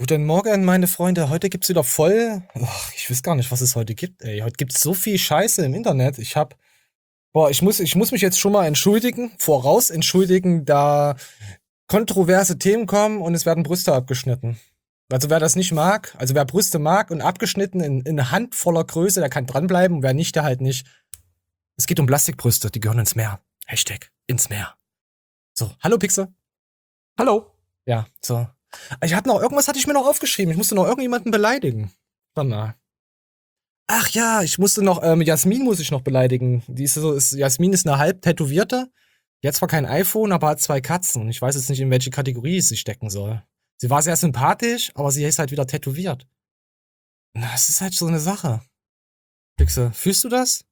Guten Morgen, meine Freunde. Heute gibt's wieder voll. Ich weiß gar nicht, was es heute gibt, ey. Heute gibt's so viel Scheiße im Internet. Ich muss mich jetzt schon mal entschuldigen, voraus entschuldigen, da kontroverse Themen kommen und es werden Brüste abgeschnitten. Also wer das nicht mag, also wer Brüste mag und abgeschnitten in handvoller Größe, der kann dranbleiben und wer nicht, der halt nicht. Es geht um Plastikbrüste, die gehören ins Meer. Hashtag ins Meer. So, hallo Pixel. Hallo. Ja, so. Irgendwas hatte ich mir noch aufgeschrieben. Ich musste noch irgendjemanden beleidigen. Warte mal. Ach ja, Jasmin muss ich noch beleidigen. Jasmin ist eine halb Tätowierte. Die hat zwar kein iPhone, aber hat 2 Katzen. Ich weiß jetzt nicht, in welche Kategorie sie stecken soll. Sie war sehr sympathisch, aber sie ist halt wieder tätowiert. Das ist halt so eine Sache. Pixel, fühlst du das?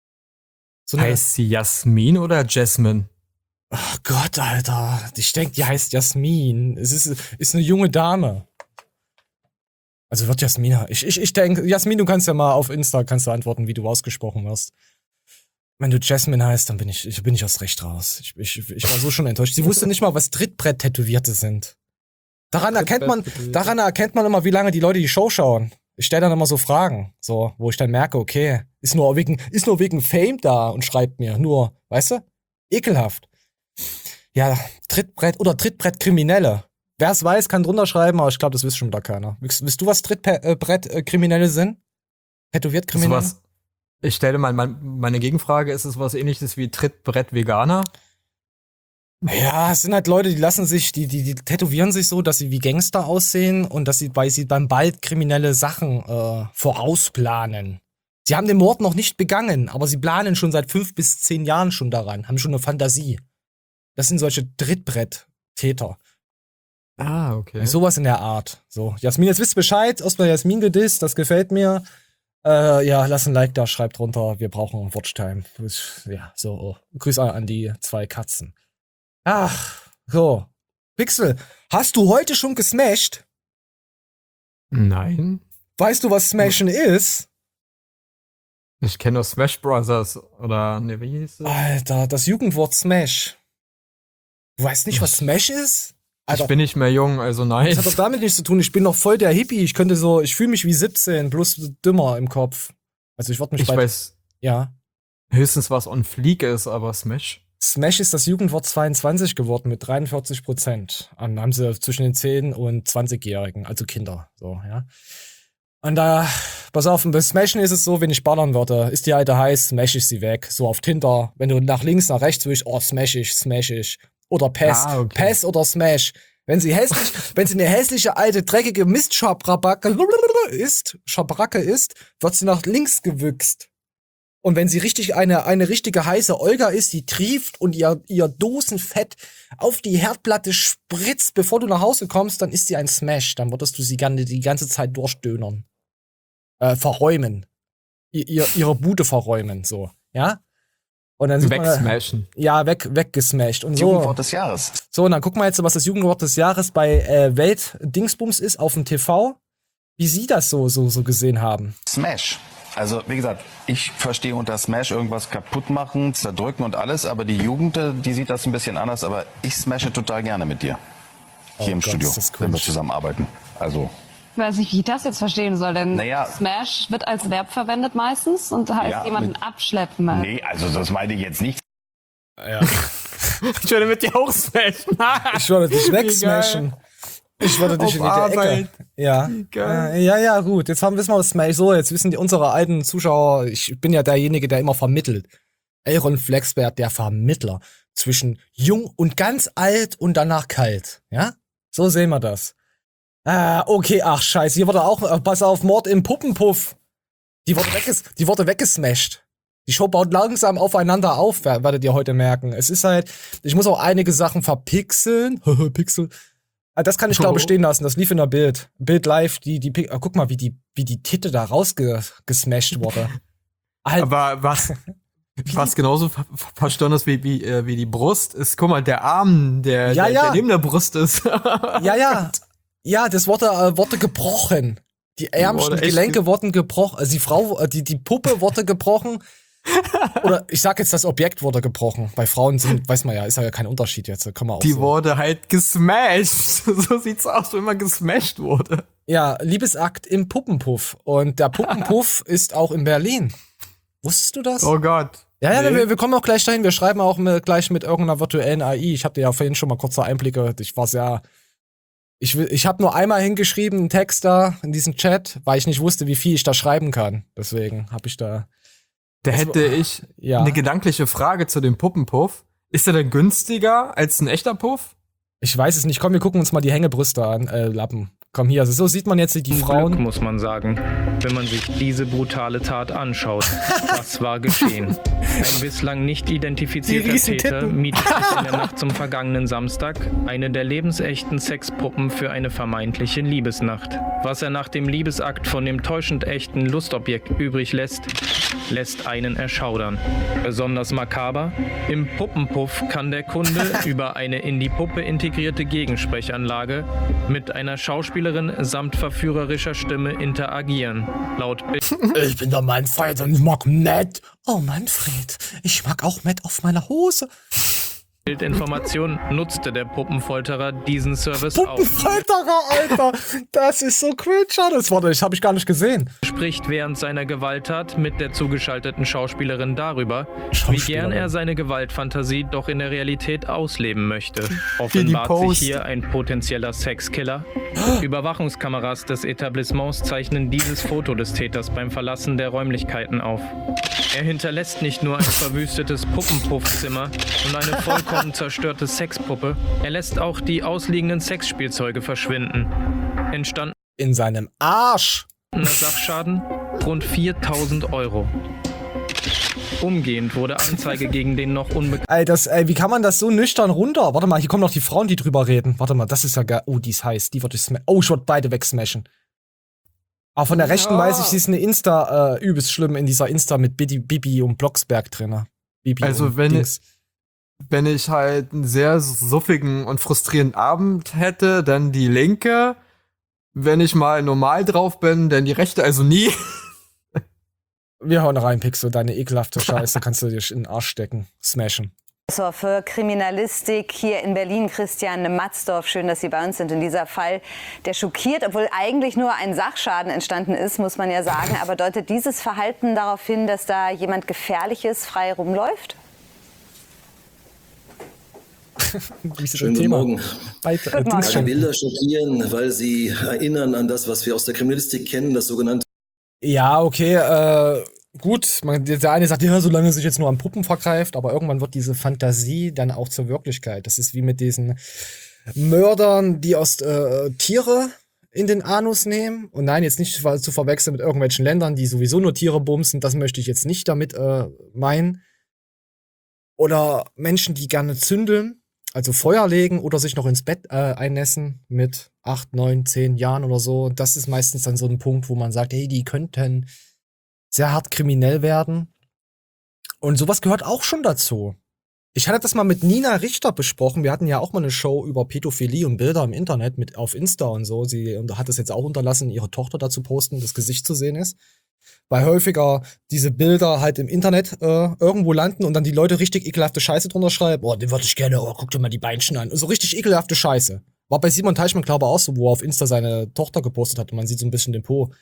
Heißt sie Jasmin oder Jasmine? Oh Gott, Alter. Ich denke, die heißt Jasmin. Ist eine junge Dame. Also wird Jasmina. Ich denke, Jasmin, du kannst ja mal auf Insta antworten, wie du ausgesprochen wirst. Wenn du Jasmine heißt, dann bin ich erst recht raus. Ich war so schon enttäuscht. Sie wusste nicht mal, was Trittbrett-Tätowierte sind. Daran erkennt man immer, wie lange die Leute die Show schauen. Ich stelle dann immer so Fragen, so, wo ich dann merke, okay, ist nur wegen Fame da und schreibt mir. Nur, weißt du? Ekelhaft. Ja, Trittbrett-Kriminelle. Wer es weiß, kann drunter schreiben, aber ich glaube, das wisst schon wieder keiner. Wisst du, was Trittbrett-Kriminelle sind? Tätowiert-Kriminelle? Ich stelle mal meine Gegenfrage, ist es was ähnliches wie Trittbrett-Veganer? Ja, es sind halt Leute, die tätowieren sich so, dass sie wie Gangster aussehen und weil sie dann bald kriminelle Sachen vorausplanen. Sie haben den Mord noch nicht begangen, aber sie planen schon seit 5 bis 10 Jahren schon daran, haben schon eine Fantasie. Das sind solche Trittbrett-Täter. Ah, okay. Sowas in der Art. So, Jasmin, jetzt wisst ihr Bescheid. Erstmal Jasmin gedisst, das gefällt mir. Ja, lass ein Like da, schreibt drunter. Wir brauchen Watchtime. Ja, so. Grüße an die 2 Katzen. Ach, so. Pixel, hast du heute schon gesmashed? Nein. Weißt du, was Smashen ist? Ich kenne nur Smash Brothers oder, ne, wie hieß es? Alter, das Jugendwort Smash. Du weißt nicht, was Smash ist? Alter, ich bin nicht mehr jung, also nein. das hat doch damit nichts zu tun. Ich bin noch voll der Hippie. Ich fühle mich wie 17, bloß dümmer im Kopf. Also ich weiß ja. höchstens, was on fleek ist, aber Smash. Smash ist das Jugendwort 22 geworden mit 43%. Dann haben sie zwischen den 10- und 20-Jährigen, also Kinder, so, ja. Und pass auf, bei Smashen ist es so, wenn ich ballern würde, ist die alte heiß, smash ich sie weg. So auf Tinder. Wenn du nach links, nach rechts willst, smash ich. Oder Pass. Okay. Pass oder Smash. Wenn sie eine hässliche, alte, dreckige Mistschabracke ist, wird sie nach links gewüchst. Und wenn sie eine richtige heiße Olga ist, die trieft und ihr Dosenfett auf die Herdplatte spritzt, bevor du nach Hause kommst, dann ist sie ein Smash. Dann würdest du sie gerne die ganze Zeit durchdönern. Verräumen. Ihre Bude verräumen, so. Ja? Und dann sieht Wegsmashen. Ja, weggesmashed. Und so. Jugendwort des Jahres. So, und dann gucken wir jetzt, was das Jugendwort des Jahres bei Welt-Dingsbums ist auf dem TV. Wie sie das so gesehen haben. Smash. Also, wie gesagt, ich verstehe unter Smash irgendwas kaputt machen, zerdrücken und alles, aber die Jugend, die sieht das ein bisschen anders, aber ich smashe total gerne mit dir. Hier im Gott, Studio, ist das wenn wir cringe. zusammenarbeiten. Also, Ich weiß nicht, wie ich das jetzt verstehen soll, denn Naja. Smash wird als Verb verwendet meistens und heißt Ja, jemanden mit- abschleppen. nee, also das meine ich jetzt nicht. Ja. Ich würde mit dir auch smashen. Ich würde dich wegsmashen. Ich würde dich in die Ecke. Ja. Ja, gut. Jetzt wissen wir, was Smash so. Jetzt wissen unsere alten Zuschauer, ich bin ja derjenige, der immer vermittelt. Elron Flexberg, der Vermittler zwischen jung und ganz alt und danach kalt. Ja? So sehen wir das. Okay, ach scheiße. Hier wurde auch, pass auf, Mord im Puppenpuff. Die wurde weggesmashed. Die Show baut langsam aufeinander auf, werdet ihr heute merken. Es ist halt, ich muss auch einige Sachen verpixeln. Pixel. Das kann ich, glaube ich, stehen lassen. Das lief in der Bild. Bild live, guck mal, wie die Titte da rausgesmashed wurde. Alter. Aber was genauso verstörend ist wie die Brust, ist, guck mal, der Arm, der neben der Brust ist. Ja, das wurde gebrochen. Die ärmlichen Gelenke wurden gebrochen. Also die Puppe wurde gebrochen. Oder ich sag jetzt, das Objekt wurde gebrochen. Bei Frauen weiß man ja, ist ja kein Unterschied jetzt. Kann man auch Die so. wurde halt gesmashed. So sieht's aus, wenn man gesmashed wurde. Ja, Liebesakt im Puppenpuff. Und der Puppenpuff ist auch in Berlin. Wusstest du das? Oh Gott. Ja, wir kommen auch gleich dahin. Wir schreiben auch gleich mit irgendeiner virtuellen AI. Ich habe dir ja vorhin schon mal kurze Einblicke. Ich habe nur einmal hingeschrieben, einen Text da in diesem Chat, weil ich nicht wusste, wie viel ich da schreiben kann. Deswegen habe ich da. Da hätte ich eine gedankliche Frage zu dem Puppenpuff. Ist der denn günstiger als ein echter Puff? Ich weiß es nicht. Komm, wir gucken uns mal die Hängebrüste an, Lappen. Komm hier, also so sieht man jetzt die Frauen. Glück, muss man sagen, wenn man sich diese brutale Tat anschaut. Was war geschehen? Ein bislang nicht identifizierter Täter mietet sich in der Nacht zum vergangenen Samstag eine der lebensechten Sexpuppen für eine vermeintliche Liebesnacht. Was er nach dem Liebesakt von dem täuschend echten Lustobjekt übrig lässt, lässt einen erschaudern. Besonders makaber: Im Puppenpuff kann der Kunde über eine in die Puppe integrierte Gegensprechanlage mit einer Schauspielerin samt verführerischer Stimme interagieren. Laut Bild. Ich bin der Manfred und ich mag Matt. Oh Manfred, ich mag auch Matt auf meiner Hose. Bildinformation nutzte der Puppenfolterer diesen Service auch. Puppenfolterer, Alter! Das ist so cringe. Das habe ich gar nicht gesehen. Spricht während seiner Gewalttat mit der zugeschalteten Schauspielerin darüber, wie gern er seine Gewaltfantasie doch in der Realität ausleben möchte. Offenbart sich hier ein potenzieller Sexkiller. Überwachungskameras des Etablissements zeichnen dieses Foto des Täters beim Verlassen der Räumlichkeiten auf. Er hinterlässt nicht nur ein verwüstetes Puppenpuffzimmer und eine vollkommen zerstörte Sexpuppe, er lässt auch die ausliegenden Sexspielzeuge verschwinden. Entstanden in seinem Arsch. Sachschaden rund 4.000 Euro. Umgehend wurde Anzeige gegen den noch unbekannten. Wie kann man das so nüchtern runter? Warte mal, hier kommen noch die Frauen, die drüber reden. Warte mal, das ist ja geil. Oh, die ist heiß. Die würde ich smashen. Oh, ich würde beide wegsmashen. Aber von der rechten weiß ich, sie ist eine Insta übelst schlimm in dieser Insta mit Bibi und Blocksberg drin. Bibi also wenn ich halt einen sehr suffigen und frustrierenden Abend hätte, dann die linke. Wenn ich mal normal drauf bin, dann die rechte, also nie. Wir hauen rein, Pixel, deine ekelhafte Scheiße kannst du dir in den Arsch stecken. Smashen. Professor für Kriminalistik hier in Berlin, Christian Matzdorf. Schön, dass Sie bei uns sind. In dieser Fall, der schockiert, obwohl eigentlich nur ein Sachschaden entstanden ist, muss man ja sagen. Aber deutet dieses Verhalten darauf hin, dass da jemand Gefährliches frei rumläuft? Schönen guten Morgen. Die Bilder schockieren, weil sie erinnern an das, was wir aus der Kriminalistik kennen, das sogenannte. Ja, okay, gut. Der eine sagt, ja, solange er sich jetzt nur an Puppen vergreift, aber irgendwann wird diese Fantasie dann auch zur Wirklichkeit. Das ist wie mit diesen Mördern, die aus Tiere in den Anus nehmen. Und nein, jetzt nicht zu verwechseln mit irgendwelchen Ländern, die sowieso nur Tiere bumsen. Das möchte ich jetzt nicht damit meinen. Oder Menschen, die gerne zündeln. Also Feuer legen oder sich noch ins Bett einnässen mit 8, 9, 10 Jahren oder so. Das ist meistens dann so ein Punkt, wo man sagt, hey, die könnten sehr hart kriminell werden. Und sowas gehört auch schon dazu. Ich hatte das mal mit Nina Richter besprochen. Wir hatten ja auch mal eine Show über Pädophilie und Bilder im Internet mit auf Insta und so. Sie hat es jetzt auch unterlassen, ihre Tochter dazu posten, das Gesicht zu sehen ist. Weil häufiger diese Bilder halt im Internet irgendwo landen und dann die Leute richtig ekelhafte Scheiße drunter schreiben. Oh, den würde ich gerne, oh, guck dir mal die Beinchen an. So richtig ekelhafte Scheiße. War bei Simon Teichmann, glaube ich, auch so, wo er auf Insta seine Tochter gepostet hat und man sieht so ein bisschen den Po.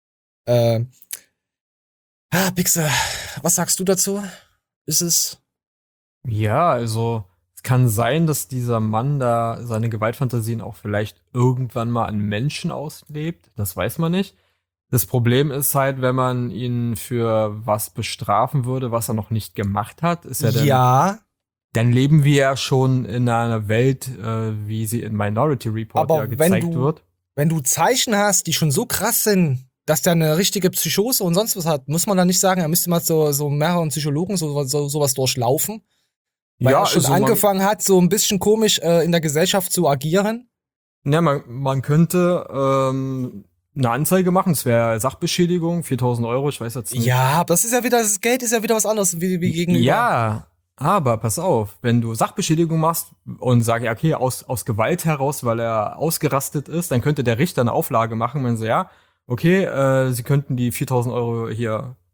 Pixel, was sagst du dazu? Ist es? Ja, also es kann sein, dass dieser Mann da seine Gewaltfantasien auch vielleicht irgendwann mal an Menschen auslebt. Das weiß man nicht. Das Problem ist halt, wenn man ihn für was bestrafen würde, was er noch nicht gemacht hat, ist er dann leben wir ja schon in einer Welt, wie sie in Minority Report ja gezeigt wird. Wenn du Zeichen hast, die schon so krass sind, dass der eine richtige Psychose und sonst was hat, muss man dann nicht sagen, er müsste mal so mehreren Psychologen sowas durchlaufen? Weil er schon angefangen hat, so ein bisschen komisch in der Gesellschaft zu agieren? Ja, man könnte eine Anzeige machen, es wäre Sachbeschädigung, 4.000 Euro, ich weiß jetzt nicht. Ja, das ist ja wieder, das Geld ist ja wieder was anderes wie gegenüber. Ja, aber pass auf, wenn du Sachbeschädigung machst und sagst, ja, okay, aus Gewalt heraus, weil er ausgerastet ist, dann könnte der Richter eine Auflage machen, wenn so, ja, okay, sie könnten die 4.000 Euro hier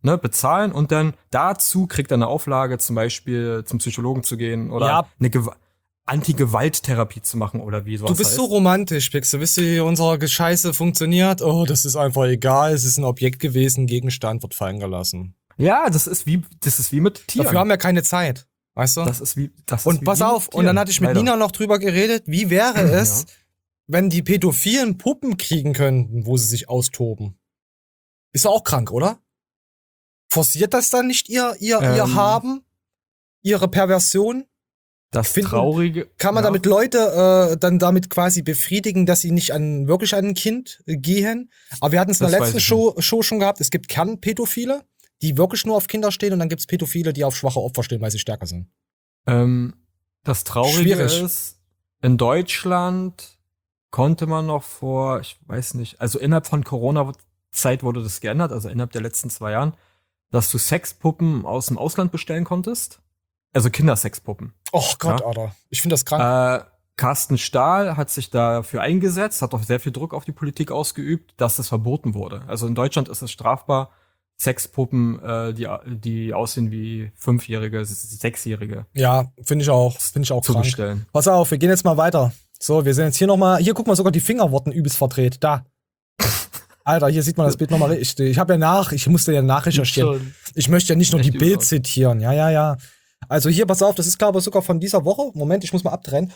ne, bezahlen und dann dazu kriegt er eine Auflage, zum Beispiel zum Psychologen zu gehen oder eine Anti-Gewalt-Therapie zu machen oder wie sowas Du bist heißt. so romantisch, Pixel. Wisst ihr, wie unsere Scheiße funktioniert? Oh, das ist einfach egal. Es ist ein Objekt gewesen, Gegenstand wird fallen gelassen. Ja, das ist wie mit Tieren. Dafür haben wir keine Zeit, weißt du? Und pass auf, und dann hatte ich mit Nina noch drüber geredet, wie wäre es, wenn die Pädophilen Puppen kriegen könnten, wo sie sich austoben? Ist doch auch krank, oder? Forciert das dann nicht ihr Haben? Ihre Perversion? Das Traurige. Kann man damit Leute dann damit quasi befriedigen, dass sie nicht wirklich an ein Kind gehen? Aber wir hatten es in der letzten Show schon gehabt. Es gibt Kernpädophile, die wirklich nur auf Kinder stehen, und dann gibt's Pädophile, die auf schwache Opfer stehen, weil sie stärker sind. Das Traurige ist, in Deutschland konnte man noch vor, ich weiß nicht, also innerhalb von Corona-Zeit wurde das geändert, also innerhalb der letzten 2 Jahren, dass du Sexpuppen aus dem Ausland bestellen konntest. Also Kindersexpuppen. Oh Gott, ja? Alter. Ich finde das krank. Carsten Stahl hat sich dafür eingesetzt, hat auch sehr viel Druck auf die Politik ausgeübt, dass das verboten wurde. Also in Deutschland ist es strafbar, Sexpuppen, die aussehen wie 5-Jährige, 6-Jährige. Ja, finde ich auch zu krank. Bestellen. Pass auf, wir gehen jetzt mal weiter. So, wir sind jetzt hier nochmal, hier guck mal, sogar die Finger wurden übelst verdreht. Da. Alter, hier sieht man das Bild nochmal richtig. Ich musste ja nachrecherchieren. Ich möchte ja nicht nur die Bild zitieren. Ja. Also hier, pass auf, das ist, glaube ich, sogar von dieser Woche. Moment, ich muss mal abtrennen.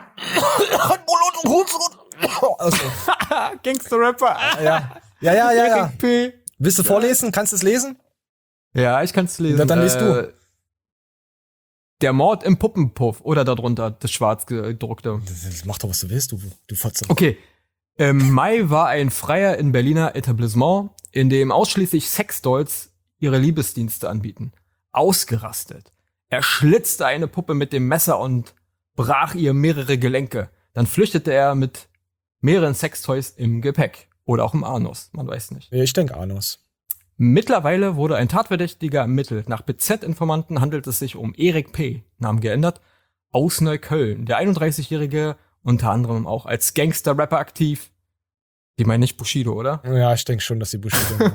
Also. Gangster-Rapper. Ja. Willst du vorlesen? Kannst du es lesen? Ja, ich kann es lesen. Dann liest du. Der Mord im Puppenpuff oder darunter das schwarz gedruckte. Mach doch, was du willst, du Fotze. Okay. Im Mai war ein Freier in Berliner Etablissement, in dem ausschließlich Sexdolls ihre Liebesdienste anbieten. Ausgerastet. Er schlitzte eine Puppe mit dem Messer und brach ihr mehrere Gelenke. Dann flüchtete er mit mehreren Sextoys im Gepäck. Oder auch im Anus, man weiß nicht. Ich denke Anus. Mittlerweile wurde ein Tatverdächtiger ermittelt. Nach BZ-Informanten handelt es sich um Erik P., Namen geändert, aus Neukölln. Der 31-Jährige, unter anderem auch als Gangster-Rapper aktiv. Die meinen nicht Bushido, oder? Ja, ich denke schon, dass sie Bushido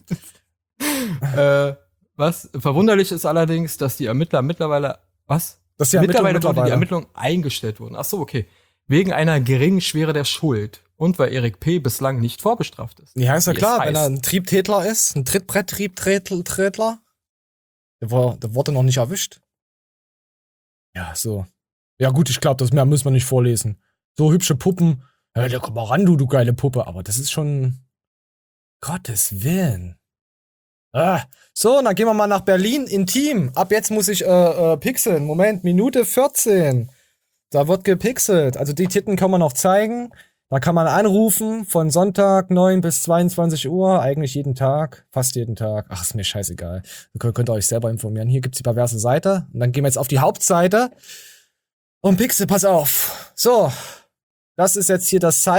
Was verwunderlich ist allerdings, dass die Ermittler mittlerweile mittlerweile die Ermittlungen eingestellt wurden. Ach so, okay. Wegen einer geringen Schwere der Schuld. Und weil Erik P. bislang nicht vorbestraft ist. Ja, ist ja klar, wenn er ein Triebtätler ist, ein Trittbrett-Triebträtler, der wurde noch nicht erwischt. Ja, so. Ja gut, ich glaube, das mehr müssen wir nicht vorlesen. So hübsche Puppen, ja, komm mal ran, du geile Puppe. Aber das ist schon, Gottes Willen. So, dann gehen wir mal nach Berlin, intim. Ab jetzt muss ich pixeln. Moment, Minute 14. Da wird gepixelt. Also die Titten kann man noch zeigen. Da kann man anrufen von Sonntag 9 bis 22 Uhr, eigentlich jeden Tag, fast jeden Tag. Ach, ist mir scheißegal. Ihr könnt euch selber informieren. Hier gibt's die perverse Seite. Und dann gehen wir jetzt auf die Hauptseite. Und Pixel, pass auf. So, das ist jetzt hier das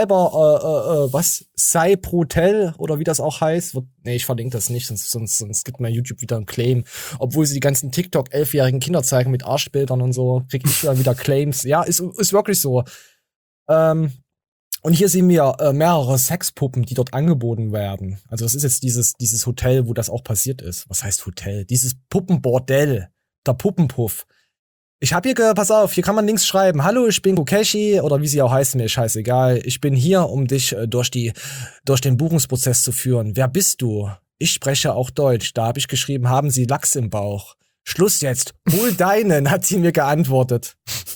Cyprotel oder wie das auch heißt. Nee, ich verlinke das nicht, sonst gibt mir YouTube wieder einen Claim. Obwohl sie die ganzen TikTok 11-jährigen Kinder zeigen mit Arschbildern und so, krieg ich dann wieder Claims. Ja, ist wirklich so. Und hier sehen wir mehrere Sexpuppen, die dort angeboten werden. Also das ist jetzt dieses Hotel, wo das auch passiert ist. Was heißt Hotel? Dieses Puppenbordell. Der Puppenpuff. Ich habe hier, pass auf, hier kann man links schreiben, hallo, ich bin Kokeshi, oder wie sie auch heißt, mir ist scheißegal. Ich bin hier, um dich durch den Buchungsprozess zu führen. Wer bist du? Ich spreche auch Deutsch. Da habe ich geschrieben, haben Sie Lachs im Bauch? Schluss jetzt. Hol deinen, hat sie mir geantwortet.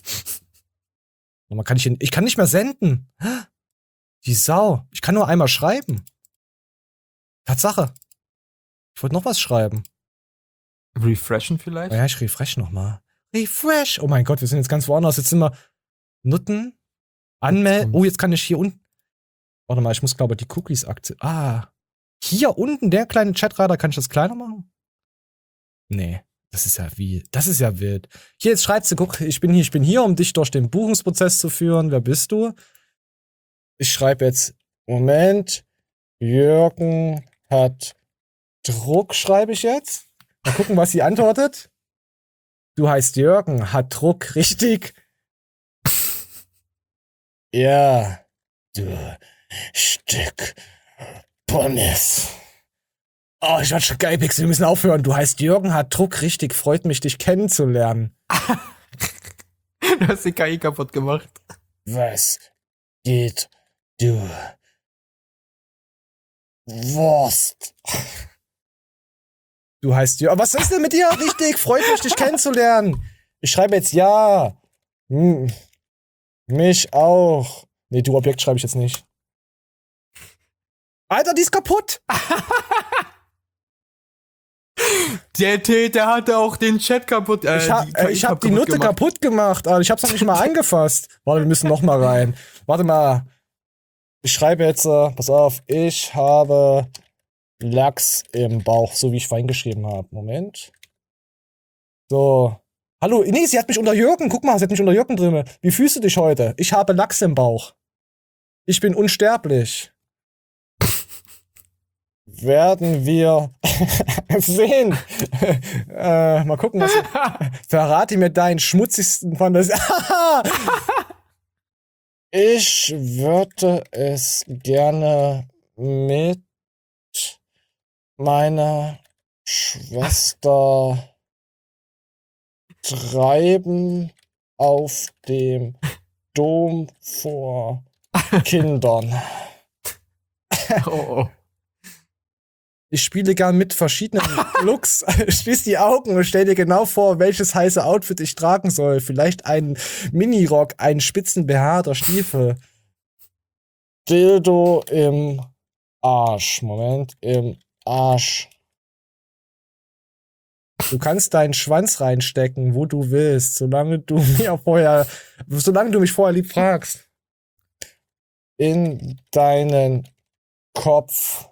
Und ich kann nicht mehr senden. Die Sau. Ich kann nur einmal schreiben. Tatsache. Ich wollte noch was schreiben. Refreshen vielleicht? Ja, ich refresh noch mal. Refresh. Oh mein Gott, wir sind jetzt ganz woanders. Jetzt sind wir Nutten. Anmelden. Oh, jetzt kann ich hier unten. Warte mal, ich muss, glaube ich, die Cookies aktivieren. Hier unten, der kleine Chatreiter, kann ich das kleiner machen? Nee. Das ist ja wild. Hier, jetzt schreibst du, guck, ich bin hier, um dich durch den Buchungsprozess zu führen. Wer bist du? Ich schreibe jetzt, Moment, Jürgen hat Druck, schreibe ich jetzt. Mal gucken, was sie antwortet. Du heißt Jürgen, hat Druck, richtig? Ja, du Stück Pommes. Oh, ich werde schon geil, Pixel, wir müssen aufhören. Du heißt Jürgen, hat Druck, richtig, freut mich, dich kennenzulernen. Du hast die KI kaputt gemacht. Was geht, du Wurst? Du heißt Jürgen. Was ist denn mit dir? Richtig, freut mich, dich kennenzulernen. Ich schreibe jetzt ja. Mich auch. Nee, du Objekt schreibe ich jetzt nicht. Alter, die ist kaputt. Der hatte auch den Chat kaputt. Ich hab die Nutte kaputt gemacht. Aber ich hab's noch nicht mal angefasst. Warte, wir müssen noch mal rein. Warte mal. Ich schreibe jetzt, pass auf, ich habe Lachs im Bauch, so wie ich vorhin geschrieben habe. Moment. So. Hallo, nee, sie hat mich unter Jürgen. Guck mal, sie hat mich unter Jürgen drin. Wie fühlst du dich heute? Ich habe Lachs im Bauch. Ich bin unsterblich. Werden wir sehen. Mal gucken, was. Verrate mir deinen schmutzigsten Fantasie. Ich würde es gerne mit meiner Schwester treiben auf dem Dom vor Kindern. Oh. Ich spiele gern mit verschiedenen Looks, schließ die Augen und stell dir genau vor, welches heiße Outfit ich tragen soll. Vielleicht einen Minirock, einen spitzen BH oder Stiefel. Dildo im Arsch. Moment, im Arsch. Du kannst deinen Schwanz reinstecken, wo du willst, solange du mich vorher lieb fragst. In deinen Kopf.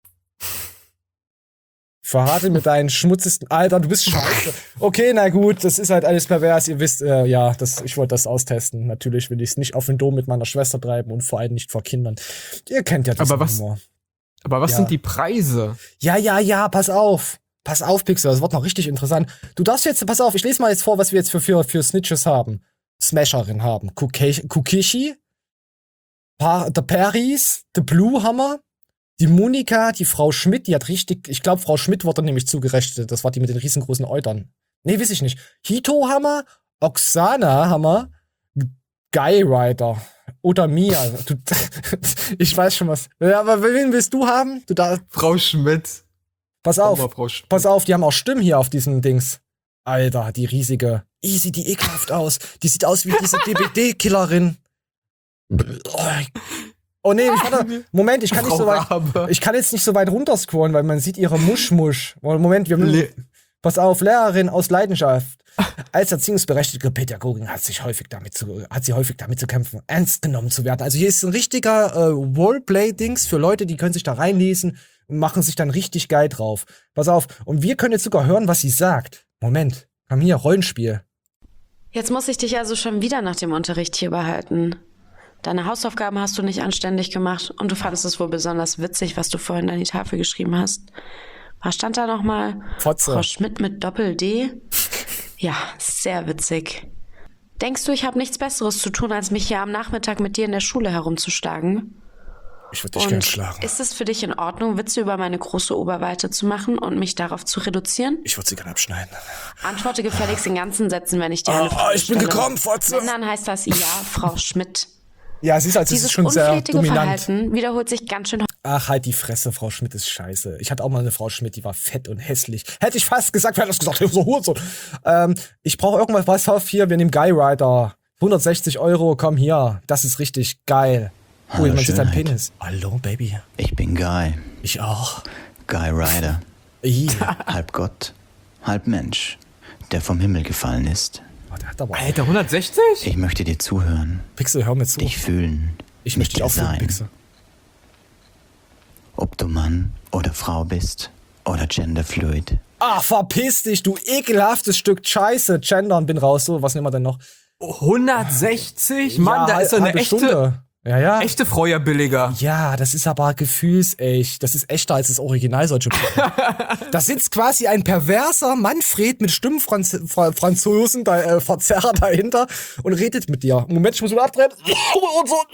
Verrate mir deinen schmutzigsten. Alter, du bist scheiße. Okay, na gut, das ist halt alles pervers. Ihr wisst, ich wollte das austesten. Natürlich will ich es nicht auf den Dom mit meiner Schwester treiben und vor allem nicht vor Kindern. Ihr kennt ja diesen Humor. Aber was sind die Preise? Ja, pass auf. Pass auf, Pixel, das wird noch richtig interessant. Du darfst jetzt, pass auf, ich lese mal jetzt vor, was wir jetzt für Snitches haben. Smasherin haben. Kukishi, The Paris, The Blue Hammer, die Monika, die Frau Schmidt, die hat richtig, ich glaube, Frau Schmidt wurde nämlich zugerechnet. Das war die mit den riesengroßen Eutern. Nee, weiß ich nicht. Hito Hammer, Oksana Hammer, Guy Rider oder Mia. Ich weiß schon was. Ja, aber wen willst du haben? Frau Schmidt. Pass auf, die haben auch Stimmen hier auf diesen Dings. Alter, die riesige. Sieht die ekelhaft aus. Die sieht aus wie diese DBD-Killerin. Oh nee, Moment, ich kann jetzt nicht so weit runterscrollen, weil man sieht ihre Muschmusch. Moment, pass auf, Lehrerin aus Leidenschaft. Als erziehungsberechtigte Pädagogin hat sie häufig damit zu kämpfen, ernst genommen zu werden. Also hier ist ein richtiger Roleplay-Dings für Leute, die können sich da reinlesen und machen sich dann richtig geil drauf. Pass auf, und wir können jetzt sogar hören, was sie sagt. Moment, komm hier, Rollenspiel. Jetzt muss ich dich also schon wieder nach dem Unterricht hier behalten. Deine Hausaufgaben hast du nicht anständig gemacht und du fandest es wohl besonders witzig, was du vorhin an die Tafel geschrieben hast. Was stand da nochmal? Fotze. Frau Schmidt mit Doppel-D? Ja, sehr witzig. Denkst du, ich habe nichts Besseres zu tun, als mich hier am Nachmittag mit dir in der Schule herumzuschlagen? Ich würde dich gern schlagen. Ist es für dich in Ordnung, Witze über meine große Oberweite zu machen und mich darauf zu reduzieren? Ich würde sie gern abschneiden. Antworte gefälligst in ganzen Sätzen, wenn ich dir eine Frage ich bin stelle. gekommen, Fotze. Wenn, dann heißt das ja, Frau Schmidt. Ja, sie ist schon sehr dominant. Dieses unflätige Verhalten wiederholt sich ganz schön. Ach, halt die Fresse, Frau Schmidt ist scheiße. Ich hatte auch mal eine Frau Schmidt, die war fett und hässlich. Hätte ich fast gesagt, wer hat das gesagt? So Hurensohn. Ich brauche irgendwas, was auf hier, wir nehmen Guy Rider. 160 €, komm hier. Das ist richtig geil. Hallo, man sieht deinen Schönheit. Penis. Hallo, Baby. Ich bin Guy. Ich auch. Guy Rider. Halb Gott, halb Mensch, der vom Himmel gefallen ist. Oh, der hat aber Alter, 160? Ich möchte dir zuhören, Pixel, hör mir zu. dich fühlen, Ich möchte dich auch fühlen, Pixel. Ob du Mann oder Frau bist oder genderfluid. Ah, verpiss dich, du ekelhaftes Stück Scheiße. Gendern, bin raus. So, was nehmen wir denn noch? 160? Mann, da ist so eine halbe echte, Stunde. Ja. echte Frau ja billiger. Ja, das ist aber gefühlsecht. Das ist echter als das Original solche Da sitzt quasi ein perverser Manfred mit Stimmenfranzosen, Verzerrer dahinter und redet mit dir. Moment, ich muss mal abdrehen.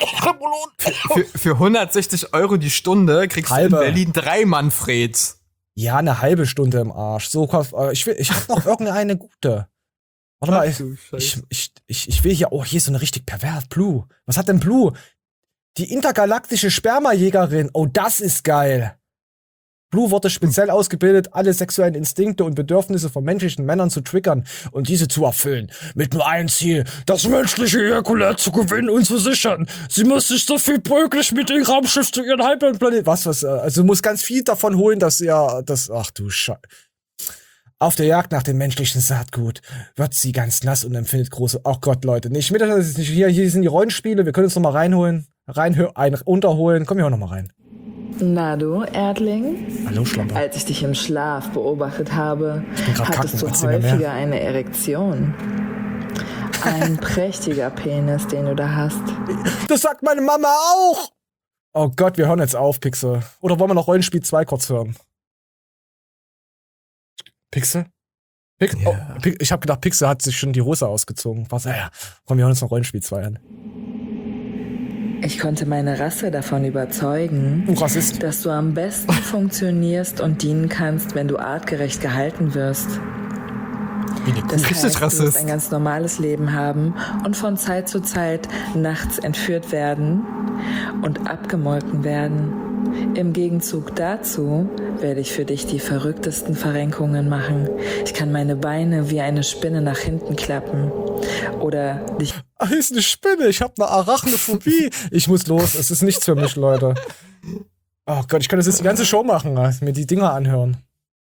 Für 160 € die Stunde kriegst du in Berlin 3 Manfreds. Ja, eine halbe Stunde im Arsch. So, ich hab noch irgendeine gute. Warte mal, ich will hier, hier ist so eine richtig pervers, Blue. Was hat denn Blue? Die intergalaktische Spermajägerin. Oh, das ist geil. Blue wurde speziell ausgebildet, alle sexuellen Instinkte und Bedürfnisse von menschlichen Männern zu triggern und diese zu erfüllen. Mit nur einem Ziel, das menschliche Ejakulat zu gewinnen und zu sichern. Sie muss sich so viel möglich mit dem Raumschiff zu ihren Heimatplanet. Also muss ganz viel davon holen, dass ach du Scheiße. Auf der Jagd nach dem menschlichen Saatgut wird sie ganz nass und empfindet große, ach Gott, Leute, nicht mit, das ist nicht hier sind die Rollenspiele, wir können uns noch mal reinholen, unterholen, komm hier auch noch mal rein. Na du, Erdling? Hallo, Schlamper. Als ich dich im Schlaf beobachtet habe, hattest du häufiger eine Erektion. Ein prächtiger Penis, den du da hast. Das sagt meine Mama auch! Oh Gott, wir hören jetzt auf, Pixel. Oder wollen wir noch Rollenspiel 2 kurz hören? Pixel? Yeah. Oh, ich hab gedacht, Pixel hat sich schon die Hose ausgezogen. Was? Ja. Komm, wir hören uns noch Rollenspiel 2 an. Ich konnte meine Rasse davon überzeugen, dass du am besten funktionierst und dienen kannst, wenn du artgerecht gehalten wirst. Das heißt, du wirst ein ganz normales Leben haben und von Zeit zu Zeit nachts entführt werden und abgemolken werden. Im Gegenzug dazu werde ich für dich die verrücktesten Verrenkungen machen. Ich kann meine Beine wie eine Spinne nach hinten klappen. Oder dich... Ach, ist eine Spinne, ich habe eine Arachnophobie. Ich muss los, es ist nichts für mich, Leute. Oh Gott, ich kann das jetzt die ganze Show machen, mir die Dinger anhören.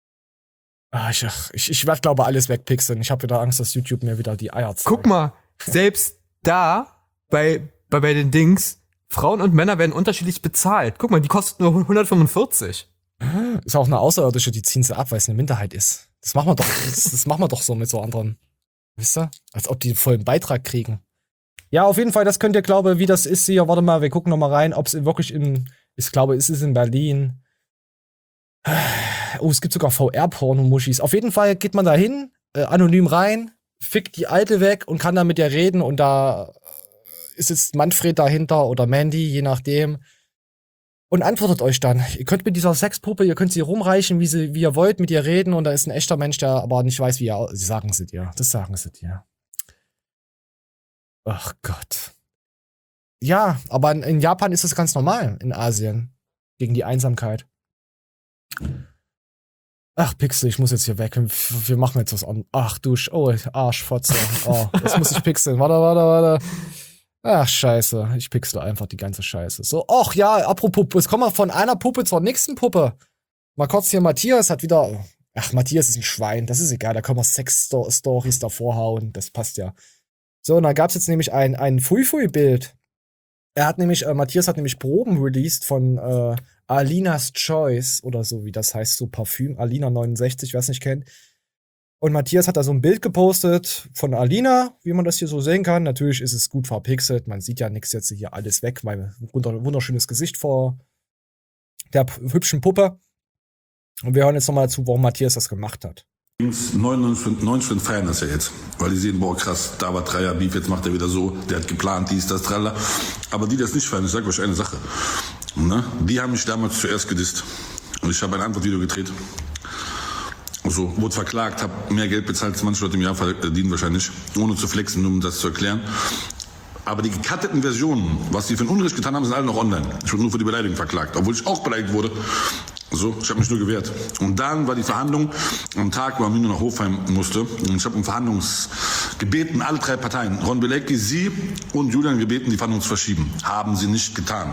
Ich werde, glaube ich, alles wegpixeln. Ich habe wieder Angst, dass YouTube mir wieder die Eier zeigt. Guck mal, selbst da, bei den Dings, Frauen und Männer werden unterschiedlich bezahlt. Guck mal, die kosten nur 145. Ist auch eine Außerirdische, die ziehen sie ab, weil es eine Minderheit ist. Das machen wir doch so mit so anderen. Wisst ihr? Als ob die vollen Beitrag kriegen. Ja, auf jeden Fall, das könnt ihr, glaube ich, wie das ist hier. Warte mal, wir gucken noch mal rein, ob es wirklich ich glaube, es ist in Berlin. Oh, es gibt sogar VR-Porno-Muschis. Auf jeden Fall geht man da hin, anonym rein, fickt die Alte weg und kann dann mit ihr reden und da ist jetzt Manfred dahinter oder Mandy, je nachdem. Und antwortet euch dann. Ihr könnt mit dieser Sexpuppe, ihr könnt sie rumreichen, wie ihr wollt, mit ihr reden und da ist ein echter Mensch, der aber nicht weiß, wie er. Das sagen sie dir. Ach Gott. Ja, aber in Japan ist es ganz normal, in Asien. Gegen die Einsamkeit. Ach, Pixel, ich muss jetzt hier weg. Wir machen jetzt was an. Ach du, Arschfotze. Oh, jetzt muss ich pixeln. Warte. Ach, scheiße. Ich pixel einfach die ganze Scheiße. So, ach ja, apropos, jetzt kommen wir von einer Puppe zur nächsten Puppe. Mal kurz hier, Matthias hat wieder... Ach, Matthias ist ein Schwein. Das ist egal, da können wir Sex-Stories davor hauen. Das passt ja. So, und da gab's jetzt nämlich ein Fui-Fui-Bild. Matthias hat nämlich Proben released von Alina's Choice oder so, wie das heißt, so Parfüm. Alina 69, wer es nicht kennt. Und Matthias hat da so ein Bild gepostet von Alina, wie man das hier so sehen kann. Natürlich ist es gut verpixelt, man sieht ja nichts jetzt hier alles weg, weil wunderschönes Gesicht vor der hübschen Puppe. Und wir hören jetzt nochmal zu, warum Matthias das gemacht hat. 99 feiern das ja jetzt, weil die sehen, boah krass, da war Dreier-Beef, jetzt macht er wieder so, der hat geplant, dies, das, tralla. Aber die das nicht feiern, ich sag euch eine Sache, ne? Die haben mich damals zuerst gedisst und ich habe ein Antwortvideo gedreht. So, wurde verklagt, habe mehr Geld bezahlt, 20 Leute im Jahr verdienen wahrscheinlich, ohne zu flexen, nur um das zu erklären. Aber die gecutteten Versionen, was die für ein Unrecht getan haben, sind alle noch online. Ich wurde nur für die Beleidigung verklagt, obwohl ich auch beleidigt wurde. So, ich habe mich nur gewehrt. Und dann war die Verhandlung am Tag, wo Amino nach Hofheim musste. Und ich habe um Verhandlungsgebeten alle 3 Parteien, Ron Bilecki, Sie und Julian gebeten, die Verhandlung zu verschieben. Haben sie nicht getan.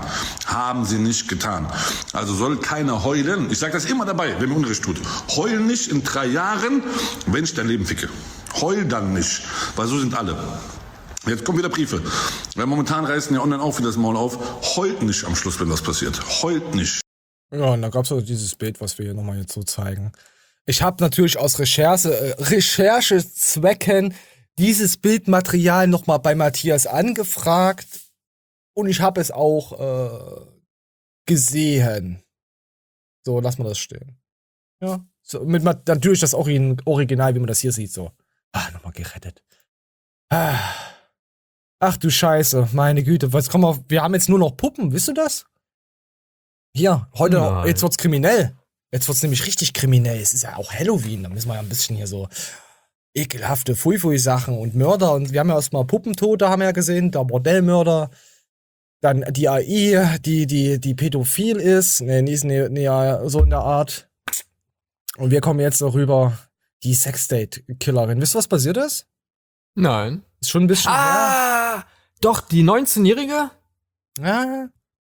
Also soll keiner heulen. Ich sage das immer dabei, wenn mir Unrecht tut. Heul nicht in 3 Jahren, wenn ich dein Leben ficke. Heul dann nicht, weil so sind alle. Jetzt kommen wieder Briefe. Weil momentan reißen ja online auch wieder das Maul auf. Heult nicht am Schluss, wenn das passiert. Heult nicht. Ja, und da gab's also dieses Bild, was wir hier nochmal jetzt so zeigen. Ich habe natürlich aus Recherchezwecken dieses Bildmaterial nochmal bei Matthias angefragt und ich habe es auch gesehen. So, lass mal das stehen. Ja, so, natürlich das Original, wie man das hier sieht, so. Nochmal gerettet. Ach du Scheiße, meine Güte, wir haben jetzt nur noch Puppen, wisst ihr das? Hier, heute, jetzt wird's kriminell. Jetzt wird's nämlich richtig kriminell. Es ist ja auch Halloween. Da müssen wir ja ein bisschen hier so ekelhafte Fui-Fui-Sachen und Mörder. Und wir haben ja erstmal Puppentote, haben wir ja gesehen. Der Bordellmörder. Dann die AI, die pädophil ist. Ja, so in der Art. Und wir kommen jetzt noch rüber. Die Sexdate-Killerin. Wisst ihr, was passiert ist? Nein. Ist schon ein bisschen her. Doch, die 19-Jährige? Ja.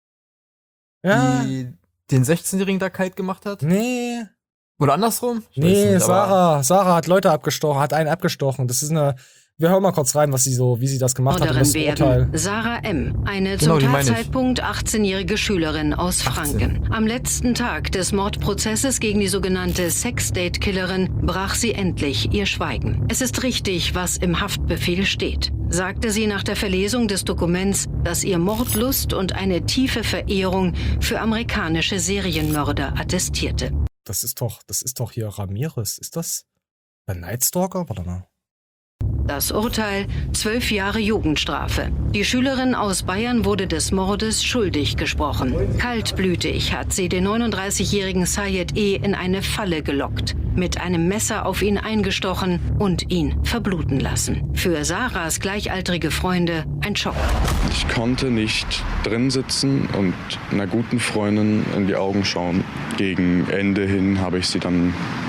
Die den 16-Jährigen da kalt gemacht hat? Nee. Oder andersrum? Nee, Sarah hat Leute abgestochen, hat einen abgestochen. Das ist wir hören mal kurz rein, wie sie das gemacht hat. Das Urteil. Sarah M., eine zum Tatzeitpunkt 18-jährige Schülerin aus Franken. Am letzten Tag des Mordprozesses gegen die sogenannte Sexdate-Killerin brach sie endlich ihr Schweigen. Es ist richtig, was im Haftbefehl steht, sagte sie nach der Verlesung des Dokuments, das ihr Mordlust und eine tiefe Verehrung für amerikanische Serienmörder attestierte. Das ist doch hier Ramirez. Ist das der Night Stalker? Warte mal. Das Urteil: 12 Jahre Jugendstrafe. Die Schülerin aus Bayern wurde des Mordes schuldig gesprochen. Kaltblütig hat sie den 39-jährigen Sayed E. in eine Falle gelockt, mit einem Messer auf ihn eingestochen und ihn verbluten lassen. Für Sarahs gleichaltrige Freunde ein Schock. Ich konnte nicht drin sitzen und einer guten Freundin in die Augen schauen. Gegen Ende hin habe ich sie dann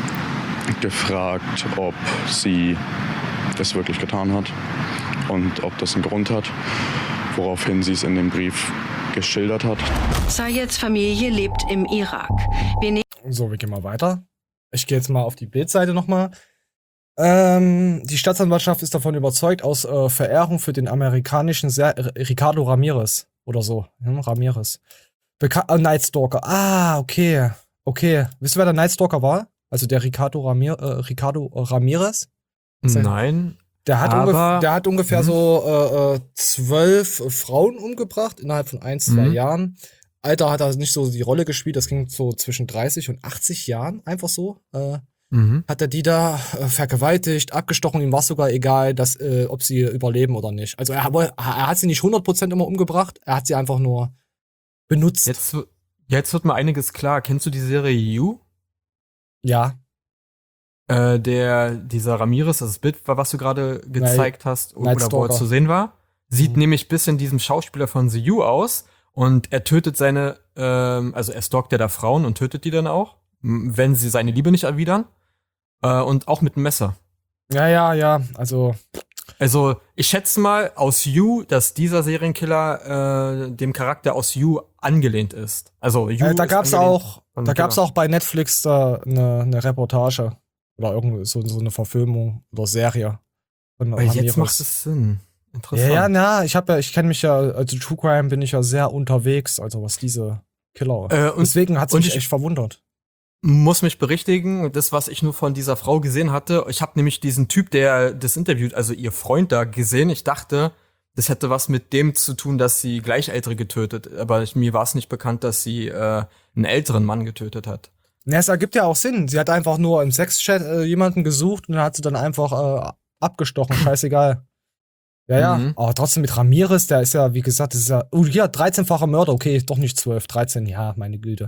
gefragt, ob sie es wirklich getan hat und ob das einen Grund hat, woraufhin sie es in dem Brief geschildert hat. Sayeds Familie lebt im Irak. Wir gehen mal weiter. Ich gehe jetzt mal auf die Bildseite nochmal. Die Staatsanwaltschaft ist davon überzeugt, aus Verehrung für den amerikanischen Ricardo Ramirez oder so. Ramirez. Night Stalker. Okay. Wisst ihr, wer der Night Stalker war? Also der Ricardo Ramirez? Nein. Der hat ungefähr so 12 Frauen umgebracht innerhalb von 1-2 Jahren. Alter hat er nicht so die Rolle gespielt, das ging so zwischen 30 und 80 Jahren, einfach so. Hat er die da vergewaltigt, abgestochen, ihm war es sogar egal, ob sie überleben oder nicht. Also er hat sie nicht 100% immer umgebracht, er hat sie einfach nur benutzt. Jetzt wird mal einiges klar. Kennst du die Serie You? Ja. Dieser Ramirez, das Bild, was du gerade gezeigt hast, oder wo er zu sehen war, sieht nämlich ein bisschen diesem Schauspieler von The You aus und er tötet also er stalkt ja da Frauen und tötet die dann auch, wenn sie seine Liebe nicht erwidern, und auch mit einem Messer. Ja, also ich schätze mal aus You, dass dieser Serienkiller dem Charakter aus You angelehnt ist. Also You da gab's auch bei Netflix da eine Reportage. Oder irgendwie so eine Verfilmung oder Serie. Jetzt macht es Sinn. Interessant. Ich kenne mich ja, also True Crime bin ich ja sehr unterwegs, also was diese Killer. Deswegen hat es mich echt verwundert. Muss mich berichtigen, das, was ich nur von dieser Frau gesehen hatte, ich habe nämlich diesen Typ, der das interviewt, also ihr Freund da gesehen. Ich dachte, das hätte was mit dem zu tun, dass sie Gleichaltrige tötet. Aber mir war es nicht bekannt, dass sie einen älteren Mann getötet hat. Ja, es ergibt ja auch Sinn. Sie hat einfach nur im Sexchat jemanden gesucht und dann hat sie dann einfach abgestochen. Scheißegal. Ja. Aber trotzdem mit Ramirez, der ist ja, wie gesagt, das ist ja, 13-facher Mörder. Okay, doch nicht 12, 13, ja, meine Güte.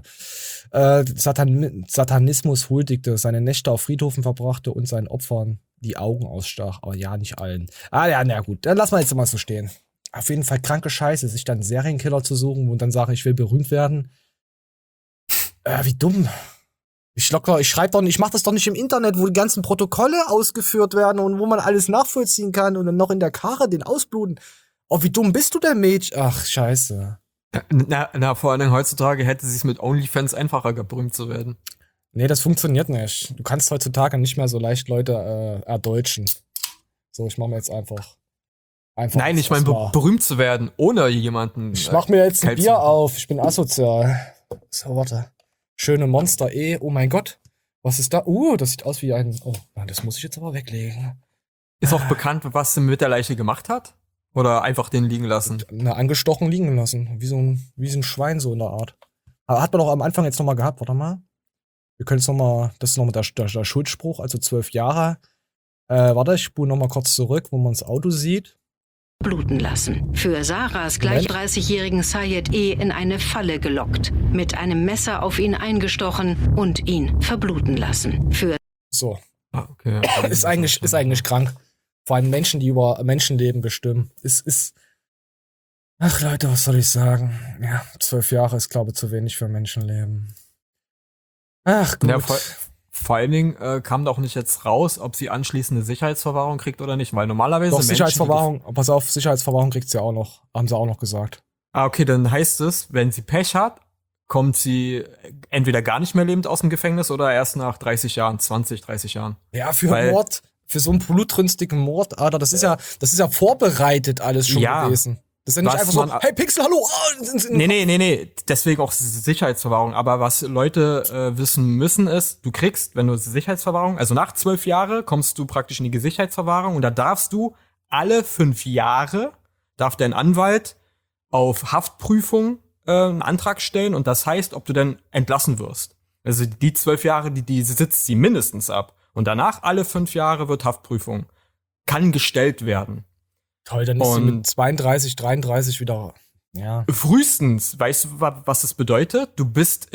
Satanismus huldigte, seine Nächte auf Friedhofen verbrachte und seinen Opfern die Augen ausstach. Aber ja, nicht allen. Na gut, dann lassen wir jetzt mal so stehen. Auf jeden Fall kranke Scheiße, sich dann einen Serienkiller zu suchen und dann sage ich will berühmt werden. Wie dumm. Ich schreibe doch nicht, ich mache das doch nicht im Internet, wo die ganzen Protokolle ausgeführt werden und wo man alles nachvollziehen kann und dann noch in der Karre den ausbluten. Oh, wie dumm bist du denn, Mädchen? Ach, scheiße. Vor allem heutzutage hätte sie es mit OnlyFans einfacher, berühmt zu werden. Nee, das funktioniert nicht. Du kannst heutzutage nicht mehr so leicht Leute erdeutschen. So, ich mache mir jetzt einfach Nein, ich meine, berühmt zu werden, ohne jemanden. Ich mach mir jetzt ein Bier auf, ich bin asozial. So, warte. Schöne Monster oh mein Gott. Was ist da? Das sieht aus wie ein, das muss ich jetzt aber weglegen. Ist auch bekannt, was sie mit der Leiche gemacht hat? Oder einfach den liegen lassen? Angestochen liegen lassen. Wie so ein Schwein, so in der Art. Aber hat man doch am Anfang jetzt nochmal gehabt, warte mal. Wir können jetzt nochmal, das ist nochmal der Schuldspruch, also 12 Jahre. Ich spule nochmal kurz zurück, wo man das Auto sieht. bluten lassen. Für Sarahs gleich 30-jährigen Sayed E. in eine Falle gelockt, mit einem Messer auf ihn eingestochen und ihn verbluten lassen. So. Okay. Ist eigentlich krank. Vor allem Menschen, die über Menschenleben bestimmen. Ach Leute, was soll ich sagen? Ja, 12 Jahre ist, glaube ich, zu wenig für Menschenleben. Ach gut. Ja, vor allen Dingen kam doch nicht jetzt raus, ob sie anschließende Sicherheitsverwahrung kriegt oder nicht, weil normalerweise doch, Sicherheitsverwahrung, pass auf, Sicherheitsverwahrung kriegt sie auch noch, haben sie auch noch gesagt. Okay, dann heißt es, wenn sie Pech hat, kommt sie entweder gar nicht mehr lebend aus dem Gefängnis oder erst nach 30 Jahren, 20, 30 Jahren. Ja, für Mord, für so einen blutrünstigen Mord, Alter, das ist ja vorbereitet alles schon gewesen. Das ist ja nicht einfach so, hey Pixel, hallo! Nee, deswegen auch Sicherheitsverwahrung. Aber was Leute wissen müssen ist, du kriegst, wenn du Sicherheitsverwahrung, also nach 12 Jahren kommst du praktisch in die Sicherheitsverwahrung und da darfst du alle 5 Jahre, darf dein Anwalt auf Haftprüfung einen Antrag stellen und das heißt, ob du dann entlassen wirst. Also die 12 Jahre, die sitzt sie mindestens ab. Und danach alle 5 Jahre wird Haftprüfung. Kann gestellt werden. Toll, dann ist sie mit 32, 33 wieder, ja. Frühestens, weißt du, was das bedeutet? Du bist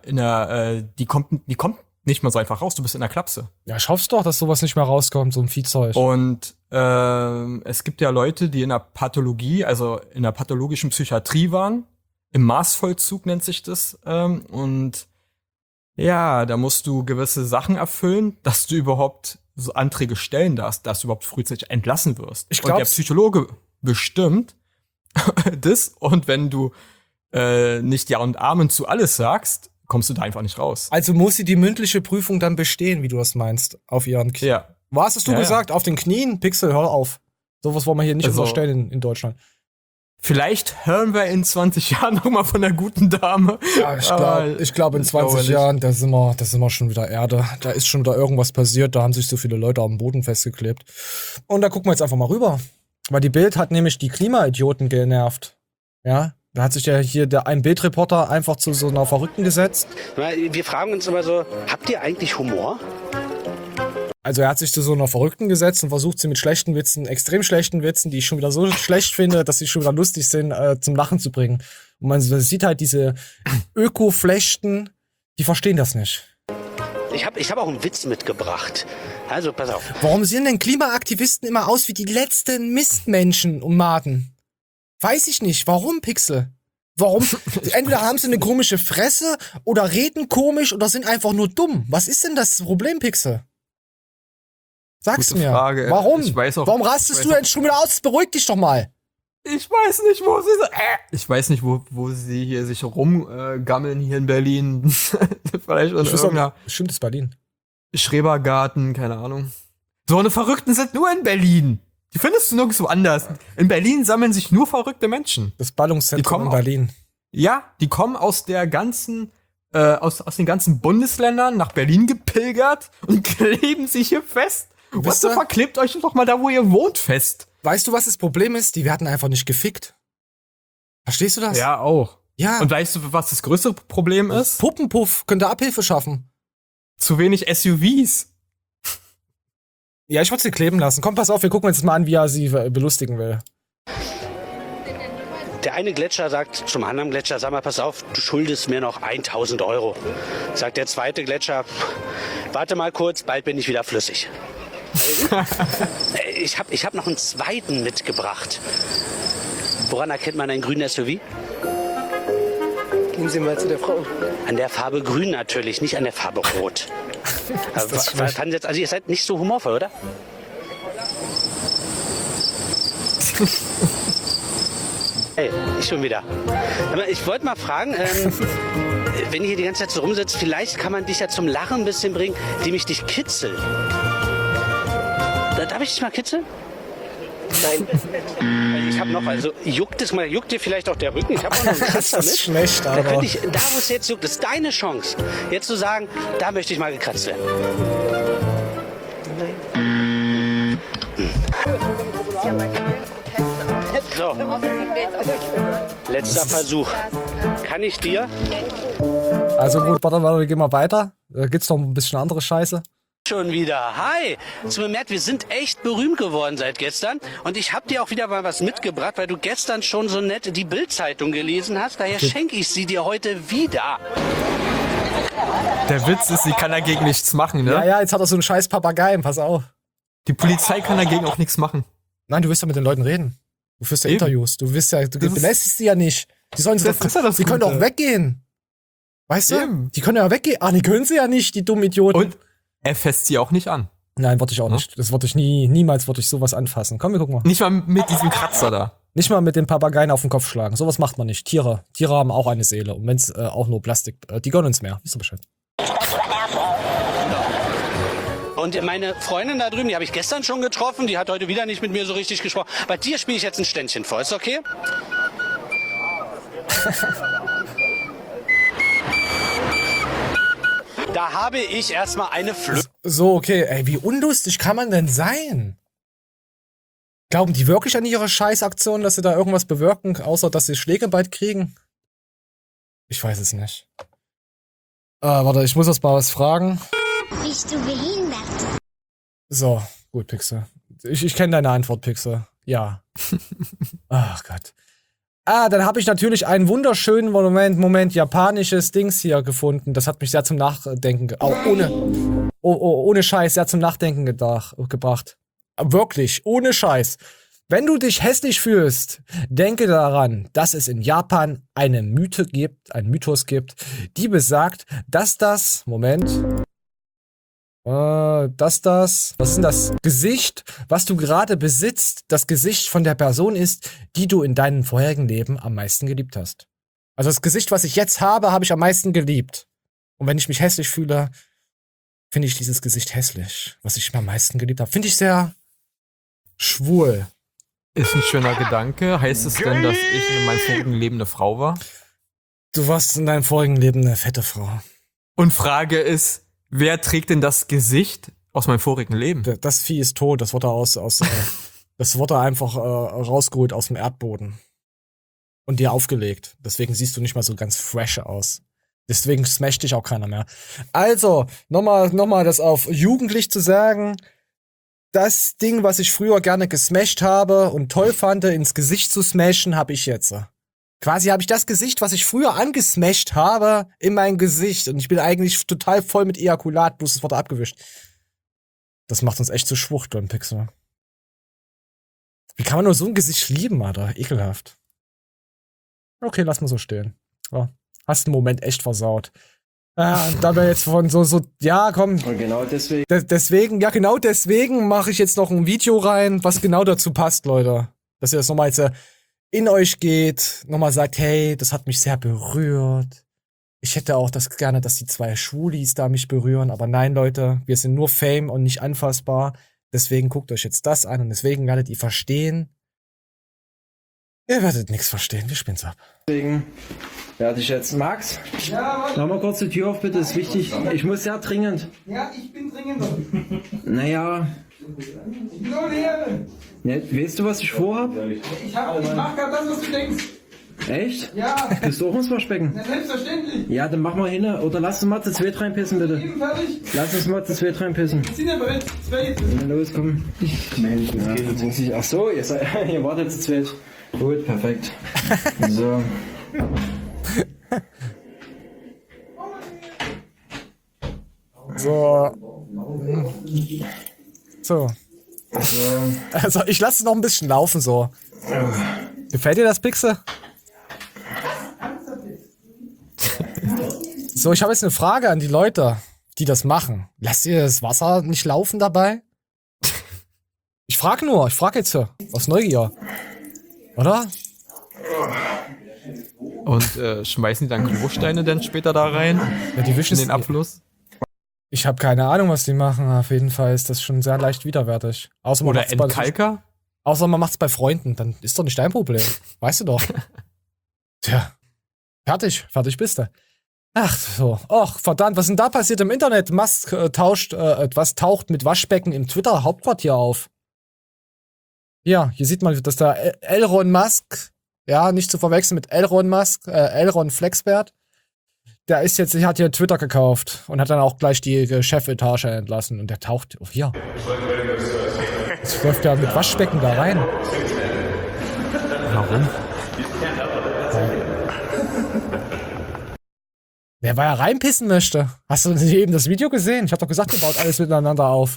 die kommt nicht mal so einfach raus, du bist in der Klapse. Ja, ich hoffe doch, dass sowas nicht mehr rauskommt, so ein Viehzeug. Und es gibt ja Leute, die in der Pathologie, also in der pathologischen Psychiatrie waren, im Maßvollzug nennt sich das, und ja, da musst du gewisse Sachen erfüllen, dass du überhaupt so Anträge stellen darfst, dass du überhaupt frühzeitig entlassen wirst. Und der Psychologe bestimmt das und wenn du nicht Ja und Amen zu alles sagst, kommst du da einfach nicht raus. Also muss sie die mündliche Prüfung dann bestehen, wie du das meinst, auf ihren Knien. Ja. Was hast du gesagt? Auf den Knien? Pixel, hör auf. Sowas wollen wir hier nicht unterstellen in Deutschland. Vielleicht hören wir in 20 Jahren noch mal von der guten Dame. Ja, ich glaube in 20 Jahren, da sind wir schon wieder Erde. Da ist schon wieder irgendwas passiert, da haben sich so viele Leute am Boden festgeklebt. Und da gucken wir jetzt einfach mal rüber. Weil die Bild hat nämlich die Klimaidioten genervt. Ja, da hat sich ja hier ein Bildreporter einfach zu so einer Verrückten gesetzt. Wir fragen uns immer so, habt ihr eigentlich Humor? Also er hat sich zu so einer Verrückten gesetzt und versucht sie mit schlechten Witzen, extrem schlechten Witzen, die ich schon wieder so schlecht finde, dass sie schon wieder lustig sind, zum Lachen zu bringen. Und man sieht halt diese Öko-Flechten, die verstehen das nicht. Ich hab auch einen Witz mitgebracht. Also pass auf. Warum sehen denn Klimaaktivisten immer aus wie die letzten Mistmenschen und Maden? Weiß ich nicht. Warum, Pixel? Warum? Entweder haben sie eine komische Fresse oder reden komisch oder sind einfach nur dumm. Was ist denn das Problem, Pixel? Sag's Gute mir. Frage. Warum? Warum rastest du denn schon wieder aus? Beruhig dich doch mal. Ich weiß nicht, wo sie Ich weiß nicht, wo sie hier sich rumgammeln hier in Berlin. Vielleicht in irgendeiner Bestimmt ist Berlin. Schrebergarten, keine Ahnung. So eine Verrückten sind nur in Berlin. Die findest du nirgendwo anders. In Berlin sammeln sich nur verrückte Menschen. Das Ballungszentrum in Berlin. Ja, die kommen aus der ganzen aus den ganzen Bundesländern nach Berlin gepilgert und kleben sich hier fest. Wisst ihr, verklebt euch doch mal da, wo ihr wohnt, fest. Weißt du, was das Problem ist? Die werden einfach nicht gefickt. Verstehst du das? Ja, auch. Ja. Und weißt du, was das größte Problem ist? Puppenpuff könnte Abhilfe schaffen. Zu wenig SUVs. Ja, ich würde sie kleben lassen. Komm, pass auf, wir gucken uns mal an, wie er sie belustigen will. Der eine Gletscher sagt zum anderen Gletscher, sag mal, pass auf, du schuldest mir noch 1.000 €. Sagt der zweite Gletscher, warte mal kurz, bald bin ich wieder flüssig. Ich hab noch einen zweiten mitgebracht. Woran erkennt man einen grünen SUV? Gehen Sie mal zu der Frau. An der Farbe grün natürlich, nicht an der Farbe rot. Also ihr seid nicht so humorvoll, oder? Hey, ich schon wieder. Aber ich wollte mal fragen, wenn ihr hier die ganze Zeit so rumsitzt, vielleicht kann man dich ja zum Lachen ein bisschen bringen, indem ich dich kitzel. Darf ich dich mal kitzeln? Nein. Ich habe noch, also juckt dir vielleicht auch der Rücken? Ich habe auch noch einen Kratzer mit. Das ist schlecht, aber. Da könnte ich, da wo es jetzt juckt, ist deine Chance, jetzt zu sagen, da möchte ich mal gekratzt werden. Nein. So, letzter Versuch. Kann ich dir? Also gut, warte, wir gehen mal weiter. Da gibt's noch ein bisschen andere Scheiße. Schon wieder. Hi. Hast du bemerkt, wir sind echt berühmt geworden seit gestern. Und ich habe dir auch wieder mal was mitgebracht, weil du gestern schon so nett die Bild-Zeitung gelesen hast. Daher schenke ich sie dir heute wieder. Der Witz ist, sie kann dagegen nichts machen, ne? Ja, jetzt hat er so einen scheiß Papageien, pass auf. Die Polizei kann dagegen auch nichts machen. Nein, du willst ja mit den Leuten reden. Du führst ja Interviews. Du belästigst sie ja nicht. Die sollen sie können doch weggehen. Weißt du? Die können ja weggehen. Die können sie ja nicht, die dummen Idioten. Und er fasst sie auch nicht an. Nein, wollte ich auch nicht. Das wollte ich niemals wollte ich sowas anfassen. Komm, wir gucken mal. Nicht mal mit diesem Kratzer da. Nicht mal mit den Papageien auf den Kopf schlagen. Sowas macht man nicht. Tiere haben auch eine Seele. Und wenn es auch nur Plastik, die gönnen uns mehr. Wisst ihr Bescheid? Und meine Freundin da drüben, die habe ich gestern schon getroffen. Die hat heute wieder nicht mit mir so richtig gesprochen. Bei dir spiele ich jetzt ein Ständchen vor. Ist okay? Da habe ich erstmal eine Flöte. So, okay. Ey, wie unlustig kann man denn sein? Glauben die wirklich an ihre Scheißaktion, dass sie da irgendwas bewirken, außer dass sie Schläge bald kriegen? Ich weiß es nicht. Warte, ich muss erst mal was fragen. Bist du behindert? So, gut, Pixel. Ich kenne deine Antwort, Pixel. Ja. Ach Gott. Dann habe ich natürlich einen wunderschönen Moment japanisches Dings hier gefunden. Das hat mich sehr zum Nachdenken, ohne Scheiß, sehr zum Nachdenken gebracht. Wirklich, ohne Scheiß. Wenn du dich hässlich fühlst, denke daran, dass es in Japan einen Mythos gibt, die besagt, dass das Gesicht, was du gerade besitzt, das Gesicht von der Person ist, die du in deinem vorherigen Leben am meisten geliebt hast. Also das Gesicht, was ich jetzt habe ich am meisten geliebt. Und wenn ich mich hässlich fühle, finde ich dieses Gesicht hässlich, was ich am meisten geliebt habe. Finde ich sehr schwul. Ist ein schöner Gedanke. Heißt es denn, dass ich in meinem vorigen Leben eine Frau war? Du warst in deinem vorigen Leben eine fette Frau. Und Frage ist, wer trägt denn das Gesicht aus meinem vorigen Leben? Das Vieh ist tot. Das wurde das wurde einfach rausgeholt aus dem Erdboden. Und dir aufgelegt. Deswegen siehst du nicht mal so ganz fresh aus. Deswegen smasht dich auch keiner mehr. Also, nochmal das auf jugendlich zu sagen. Das Ding, was ich früher gerne gesmasht habe und toll fand, ins Gesicht zu smashen, habe ich jetzt. Quasi habe ich das Gesicht, was ich früher angesmasht habe, in mein Gesicht. Und ich bin eigentlich total voll mit Ejakulat, bloß es wurde abgewischt. Das macht uns echt zu Schwuchteln, Pixel. Wie kann man nur so ein Gesicht lieben, Alter? Ekelhaft. Okay, lass mal so stehen. Ja, hast einen Moment echt versaut. Da wir jetzt von ja, komm. Und genau deswegen. Genau deswegen mache ich jetzt noch ein Video rein, was genau dazu passt, Leute. Dass ihr das nochmal jetzt in euch geht, nochmal sagt, hey, das hat mich sehr berührt. Ich hätte auch das gerne, dass die zwei Schwulis da mich berühren, aber nein, Leute, wir sind nur Fame und nicht anfassbar. Deswegen guckt euch jetzt das an und deswegen werdet ihr verstehen. Ihr werdet nichts verstehen, wir spielen's ab. Deswegen werde ich jetzt. Max, mach mal kurz die Tür auf, bitte, ist wichtig. Ich muss sehr dringend. Ja, ich bin dringender. Naja. Wieso Lehre? Ne, weißt du, was ich vorhab? Ich mach grad das, was du denkst. Echt? Ja. Bist du auch ins Waschbecken? Na, selbstverständlich. Ja, dann mach mal hin. Oder lass uns mal zu zweit reinpissen, bitte. Eben fertig. Lass uns mal zu zweit reinpissen. Wir sind ja bereit. Zweit. Na los, komm. Mensch, das geht nicht. Ach so, ihr wartet zu zweit. Gut, perfekt. So. So. Also, ich lasse es noch ein bisschen laufen, so. Gefällt dir das, Pixel? So, ich habe jetzt eine Frage an die Leute, die das machen. Lasst ihr das Wasser nicht laufen dabei? Ich frage jetzt aus Neugier. Oder? Und schmeißen die dann Klosteine denn später da rein? Ja, die wischen in den Abfluss? Ich habe keine Ahnung, was die machen. Auf jeden Fall ist das schon sehr leicht widerwärtig. Oder Entkalker? Außer man macht's bei Freunden. Dann ist doch nicht dein Problem. Weißt du doch. Tja. Fertig bist du. Ach so. Och, verdammt, was ist denn da passiert im Internet? Musk taucht mit Waschbecken im Twitter-Hauptquartier auf. Ja, hier sieht man, dass da Elon Musk, ja, nicht zu verwechseln mit Elon Musk, Elon Flexbert, der hat hier Twitter gekauft und hat dann auch gleich die Chefetage entlassen. Und der taucht hier. Jetzt läuft der mit Waschbecken da rein. Warum? Wer ja reinpissen möchte. Hast du eben das Video gesehen? Ich hab doch gesagt, ihr baut alles miteinander auf.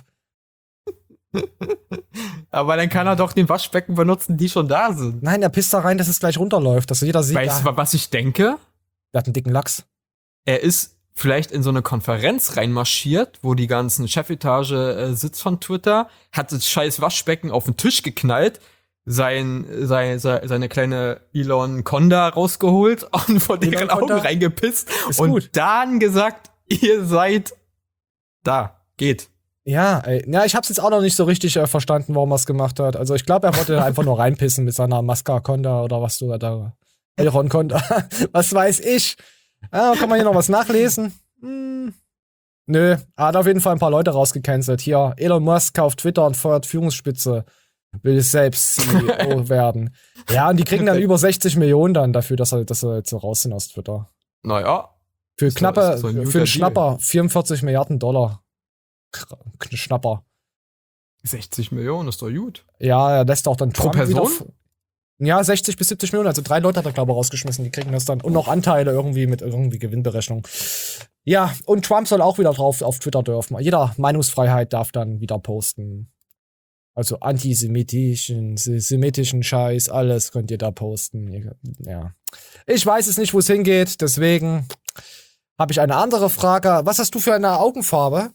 Aber dann kann er doch den Waschbecken benutzen, die schon da sind. Nein, er pisst da rein, dass es gleich runterläuft, dass jeder sieht. Weißt du, was ich denke? Der hat einen dicken Lachs. Er ist vielleicht in so eine Konferenz reinmarschiert, wo die ganzen Chefetage sitzt von Twitter, hat das scheiß Waschbecken auf den Tisch geknallt, seine kleine Elon Conda rausgeholt und vor deren Augen reingepisst und gut. Dann gesagt, ihr seid da, geht. Ja, ich hab's jetzt auch noch nicht so richtig verstanden, warum er es gemacht hat. Also ich glaube, er wollte einfach nur reinpissen mit seiner Masca Conda oder was du da, Elron Conda, was weiß ich. Kann man hier noch was nachlesen? Nö, er hat auf jeden Fall ein paar Leute rausgecancelt. Hier, Elon Musk kauft Twitter und feuert Führungsspitze. Will selbst CEO werden. Ja, und die kriegen dann über 60 Millionen dann dafür, dass sie jetzt so raus sind aus Twitter. Naja. Für einen Schnapper, 44 Milliarden $. Schnapper. 60 Millionen ist doch gut. Ja, er lässt auch dann Trump pro Person? Ja, 60 bis 70 Millionen. Also 3 Leute hat er, glaube ich, rausgeschmissen. Die kriegen das dann. Und noch Anteile irgendwie mit irgendwie Gewinnberechnung. Ja, und Trump soll auch wieder drauf auf Twitter dürfen. Jeder Meinungsfreiheit darf dann wieder posten. Also antisemitischen Scheiß, alles könnt ihr da posten. Ja. Ich weiß es nicht, wo es hingeht, deswegen habe ich eine andere Frage. Was hast du für eine Augenfarbe?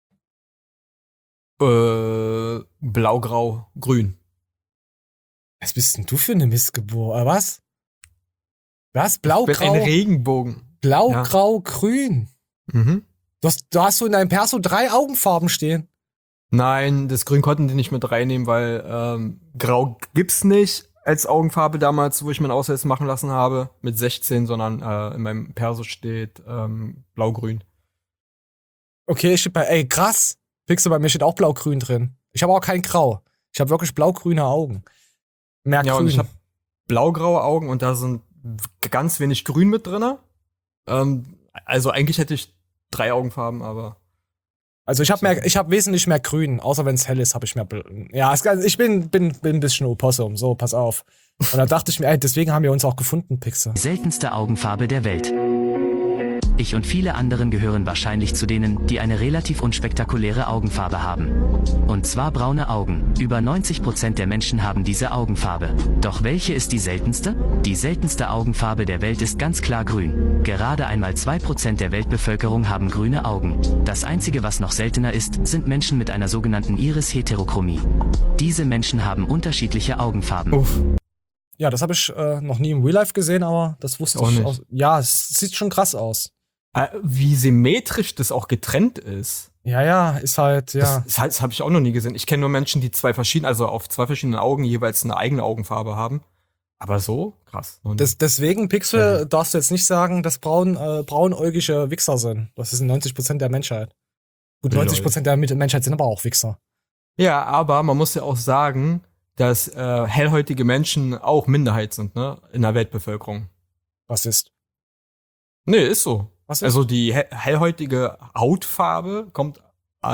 Blau, grau, grün. Was bist denn du für eine Missgeburt? Was? Was? Blau, grau? Ein Regenbogen. Blau, grau, grün. Mhm. Du hast so in deinem Perso 3 Augenfarben stehen. Nein, das Grün konnten die nicht mit reinnehmen, weil Grau gibt's nicht als Augenfarbe damals, wo ich meinen Ausweis machen lassen habe, mit 16, sondern in meinem Perso steht Blau-Grün. Okay, krass. Pixel, bei mir steht auch Blau-Grün drin. Ich habe auch kein Grau. Ich habe wirklich blau-grüne Augen. Mehr Grün. Ja, und ich habe blau-graue Augen und da sind ganz wenig Grün mit drin. Also eigentlich hätte ich 3 Augenfarben, aber also ich habe wesentlich mehr Grün, außer wenn es hell ist, habe ich mehr. Ja, ich bin ein bisschen Opossum, so, pass auf. Und da dachte ich mir, deswegen haben wir uns auch gefunden, Pixel. Seltenste Augenfarbe der Welt. Ich und viele anderen gehören wahrscheinlich zu denen, die eine relativ unspektakuläre Augenfarbe haben. Und zwar braune Augen. Über 90% der Menschen haben diese Augenfarbe. Doch welche ist die seltenste? Die seltenste Augenfarbe der Welt ist ganz klar grün. Gerade einmal 2% der Weltbevölkerung haben grüne Augen. Das einzige, was noch seltener ist, sind Menschen mit einer sogenannten Iris-Heterochromie. Diese Menschen haben unterschiedliche Augenfarben. Uff. Ja, das habe ich noch nie im Real Life gesehen, aber das wusste ich auch. Ja, es sieht schon krass aus. Wie symmetrisch das auch getrennt ist. Ja, ist halt, ja. Das habe ich auch noch nie gesehen. Ich kenne nur Menschen, die auf 2 verschiedenen Augen jeweils eine eigene Augenfarbe haben. Aber so krass. Deswegen, Pixel, darfst du jetzt nicht sagen, dass braunäugige Wichser sind. Das sind 90% der Menschheit. Gut, 90% der Menschheit sind aber auch Wichser. Ja, aber man muss ja auch sagen, dass hellhäutige Menschen auch Minderheit sind, ne? In der Weltbevölkerung. Was ist? Nee, ist so. Was ist? Also die hellhäutige Hautfarbe kommt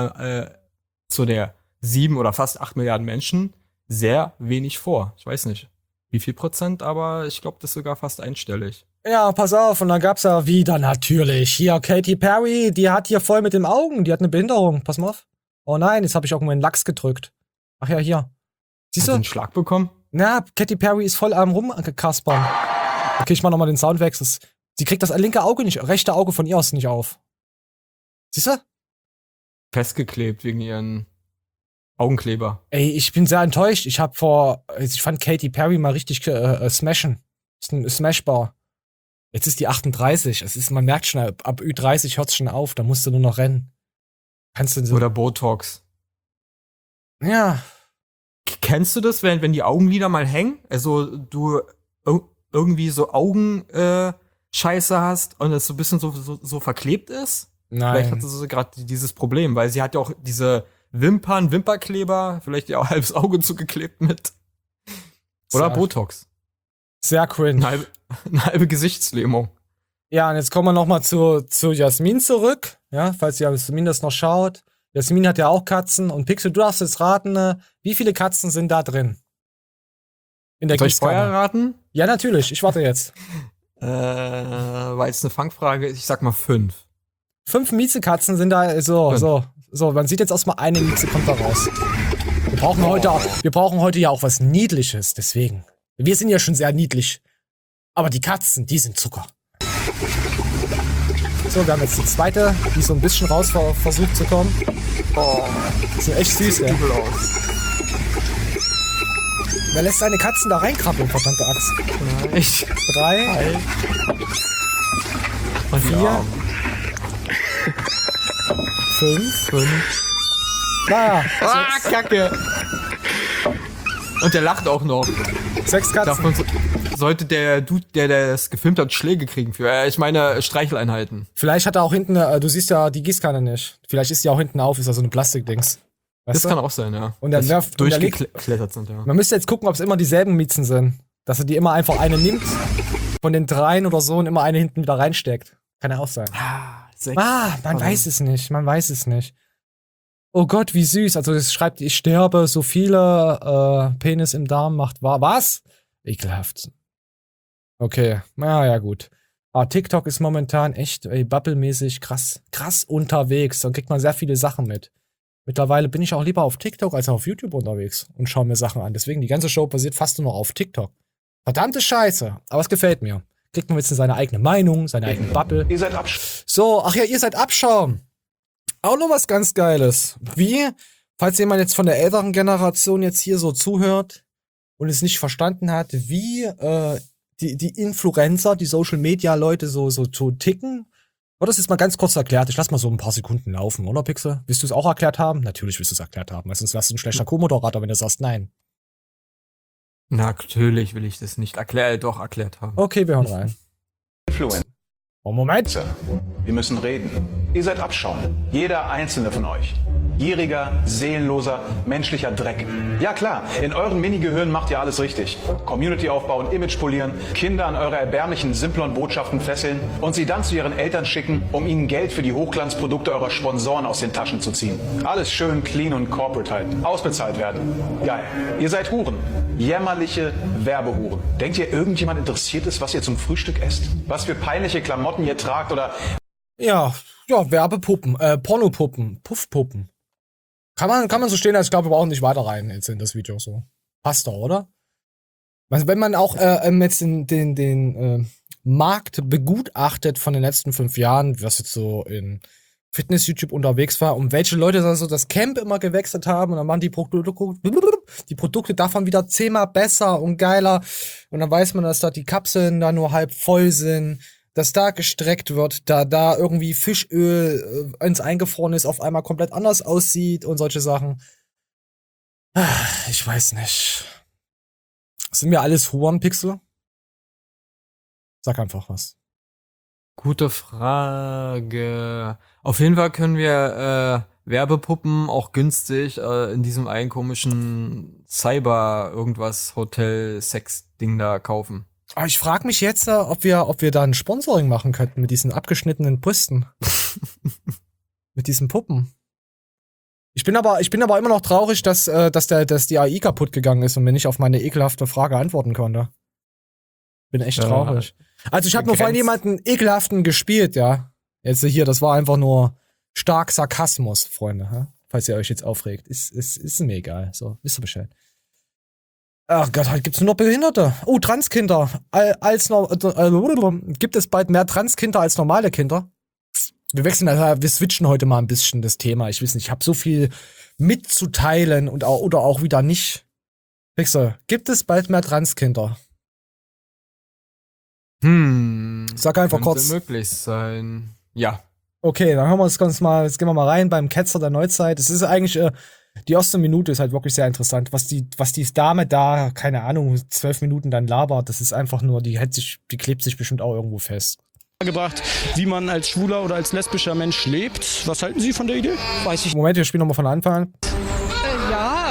zu der 7 oder fast 8 Milliarden Menschen sehr wenig vor. Ich weiß nicht, wie viel Prozent, aber ich glaube, das ist sogar fast einstellig. Ja, pass auf, und dann gab's ja wieder natürlich hier Katy Perry, die hat hier voll mit den Augen, die hat eine Behinderung, pass mal auf. Oh nein, jetzt habe ich irgendwo einen Lachs gedrückt. Ach ja, hier. Siehst du? Hast du einen Schlag bekommen? Na, Katy Perry ist voll am rumkaspern. Okay, ich mach nochmal den Soundwechsel. Sie kriegt das linke Auge nicht, rechte Auge von ihr aus nicht auf. Siehst du? Festgeklebt wegen ihren Augenkleber. Ey, ich bin sehr enttäuscht. Ich fand Katy Perry mal richtig smashen. Ist ein smashbar. Jetzt ist die 38. Man merkt schon, ab Ü30 hört's schon auf. Da musst du nur noch rennen. Kannst du so. Oder Botox. Ja. Kennst du das, wenn die Augenlider mal hängen? Also du irgendwie so Augenscheiße hast und es so ein bisschen so verklebt ist? Nein. Vielleicht hat sie gerade dieses Problem, weil sie hat ja auch diese Wimperkleber, vielleicht ja auch halbes Auge zugeklebt mit. Oder Botox. Sehr cringe. Eine halbe Gesichtslähmung. Ja, und jetzt kommen wir nochmal zu Jasmin zurück. Ja, falls Jasmin das noch schaut. Jasmin hat ja auch Katzen. Und Pixel, du darfst jetzt raten, wie viele Katzen sind da drin? In der Soll ich vorher raten? Ja, natürlich. Ich warte jetzt. War jetzt eine Fangfrage. Ich sag mal 5. 5 Miezekatzen sind da. So. Man sieht jetzt erstmal, eine Mieze kommt da raus. Wir brauchen heute ja auch was Niedliches. Deswegen. Wir sind ja schon sehr niedlich. Aber die Katzen, die sind Zucker. So, wir haben jetzt die zweite, die so ein bisschen raus versucht zu kommen. Oh, die sind echt süß, ey. Wer lässt seine Katzen da reinkrabbeln, verdammte Axt? 3 und 4 5. Naja. Kacke. Und der lacht auch noch. 6 Katzen. Davon sollte der Dude, der das gefilmt hat, Schläge kriegen für, ich meine, Streicheleinheiten. Vielleicht hat er auch hinten, du siehst ja die Gießkanne nicht. Vielleicht ist die auch hinten auf, ist ja so eine Plastikdings. Das kann auch sein, ja. Und dann durchgeklettert sind, ja. Man müsste jetzt gucken, ob es immer dieselben Miezen sind. Dass er die immer einfach eine nimmt, von den 3 oder so, und immer eine hinten wieder reinsteckt. Kann ja auch sein. 6. Man weiß es nicht. Oh Gott, wie süß. Also es schreibt, ich sterbe, so viele Penis im Darm macht wahr. Was? Ekelhaft. Okay, ja gut. Aber TikTok ist momentan echt bubblemäßig krass unterwegs. Dann kriegt man sehr viele Sachen mit. Mittlerweile bin ich auch lieber auf TikTok als auf YouTube unterwegs und schaue mir Sachen an. Deswegen, die ganze Show basiert fast nur noch auf TikTok. Verdammte Scheiße. Aber es gefällt mir. Kriegt man jetzt seine eigene Meinung, seine eigene Bubble. Ihr seid Abschaum. So, ach ja, ihr seid Abschaum. Auch noch was ganz Geiles. Wie, falls jemand jetzt von der älteren Generation jetzt hier so zuhört und es nicht verstanden hat, wie die Influencer, die Social-Media-Leute so ticken. Oder das ist mal ganz kurz erklärt. Ich lass mal so ein paar Sekunden laufen, oder Pixel? Willst du es auch erklärt haben? Natürlich willst du es erklärt haben, weil sonst wärst du ein schlechter Co-Moderator, wenn du sagst nein. Natürlich will ich das nicht erklärt haben. Okay, wir hören rein. Influencer. Oh, Moment. Wir müssen reden. Ihr seid Abschaum. Jeder einzelne von euch. Gieriger, seelenloser, menschlicher Dreck. Ja klar, in euren Mini-Gehirnen macht ihr alles richtig. Community aufbauen, Image polieren, Kinder an eure erbärmlichen Simplon-Botschaften fesseln und sie dann zu ihren Eltern schicken, um ihnen Geld für die Hochglanzprodukte eurer Sponsoren aus den Taschen zu ziehen. Alles schön clean und corporate halt. Ausbezahlt werden. Geil. Ihr seid Huren. Jämmerliche Werbehuren. Denkt ihr, irgendjemand interessiert ist, was ihr zum Frühstück esst? Was für peinliche Klamotten ihr tragt oder... Ja, Werbepuppen, Pornopuppen, Puffpuppen. Kann man so stehen, als ich glaube, wir brauchen nicht weiter rein jetzt in das Video so. Passt doch, oder? Wenn man auch jetzt den Markt begutachtet von den letzten 5 Jahren, was jetzt so in Fitness-YouTube unterwegs war, und welche Leute dann so das Camp immer gewechselt haben, und dann waren die Produkte davon wieder 10-mal besser und geiler, und dann weiß man, dass da die Kapseln da nur halb voll sind, dass da gestreckt wird, da irgendwie Fischöl ins Eingefroren ist, auf einmal komplett anders aussieht und solche Sachen. Ich weiß nicht. Sind wir alles Huren, Pixel? Sag einfach was. Gute Frage. Auf jeden Fall können wir Werbepuppen auch günstig in diesem einen komischen Cyber-Irgendwas-Hotel-Sex-Ding da kaufen. Aber ich frage mich jetzt, ob wir da ein Sponsoring machen könnten mit diesen abgeschnittenen Brüsten. Mit diesen Puppen. Ich bin aber immer noch traurig, dass die AI kaputt gegangen ist und mir nicht auf meine ekelhafte Frage antworten konnte. Bin echt traurig. Also ich habe nur vorhin jemanden ekelhaften gespielt, ja. Jetzt hier, das war einfach nur stark Sarkasmus, Freunde, ha? Falls ihr euch jetzt aufregt. Ist mir egal. So, wisst ihr Bescheid. Ach Gott, heute gibt's nur noch Behinderte. Oh, Transkinder. Gibt es bald mehr Transkinder als normale Kinder? Wir switchen heute mal ein bisschen das Thema. Ich weiß nicht, ich habe so viel mitzuteilen oder auch wieder nicht. Pixel, gibt es bald mehr Transkinder? Sag einfach kurz. Könnte möglich sein. Ja. Okay, dann hören wir uns ganz mal, jetzt gehen wir mal rein beim Ketzer der Neuzeit. Es ist eigentlich, die erste Minute ist halt wirklich sehr interessant. Was die Dame da, keine Ahnung, 12 Minuten dann labert, das ist einfach nur, die klebt sich bestimmt auch irgendwo fest. Gebracht, wie man als schwuler oder als lesbischer Mensch lebt. Was halten Sie von der Idee? Weiß ich. Moment, wir spielen nochmal von Anfang an. Ja,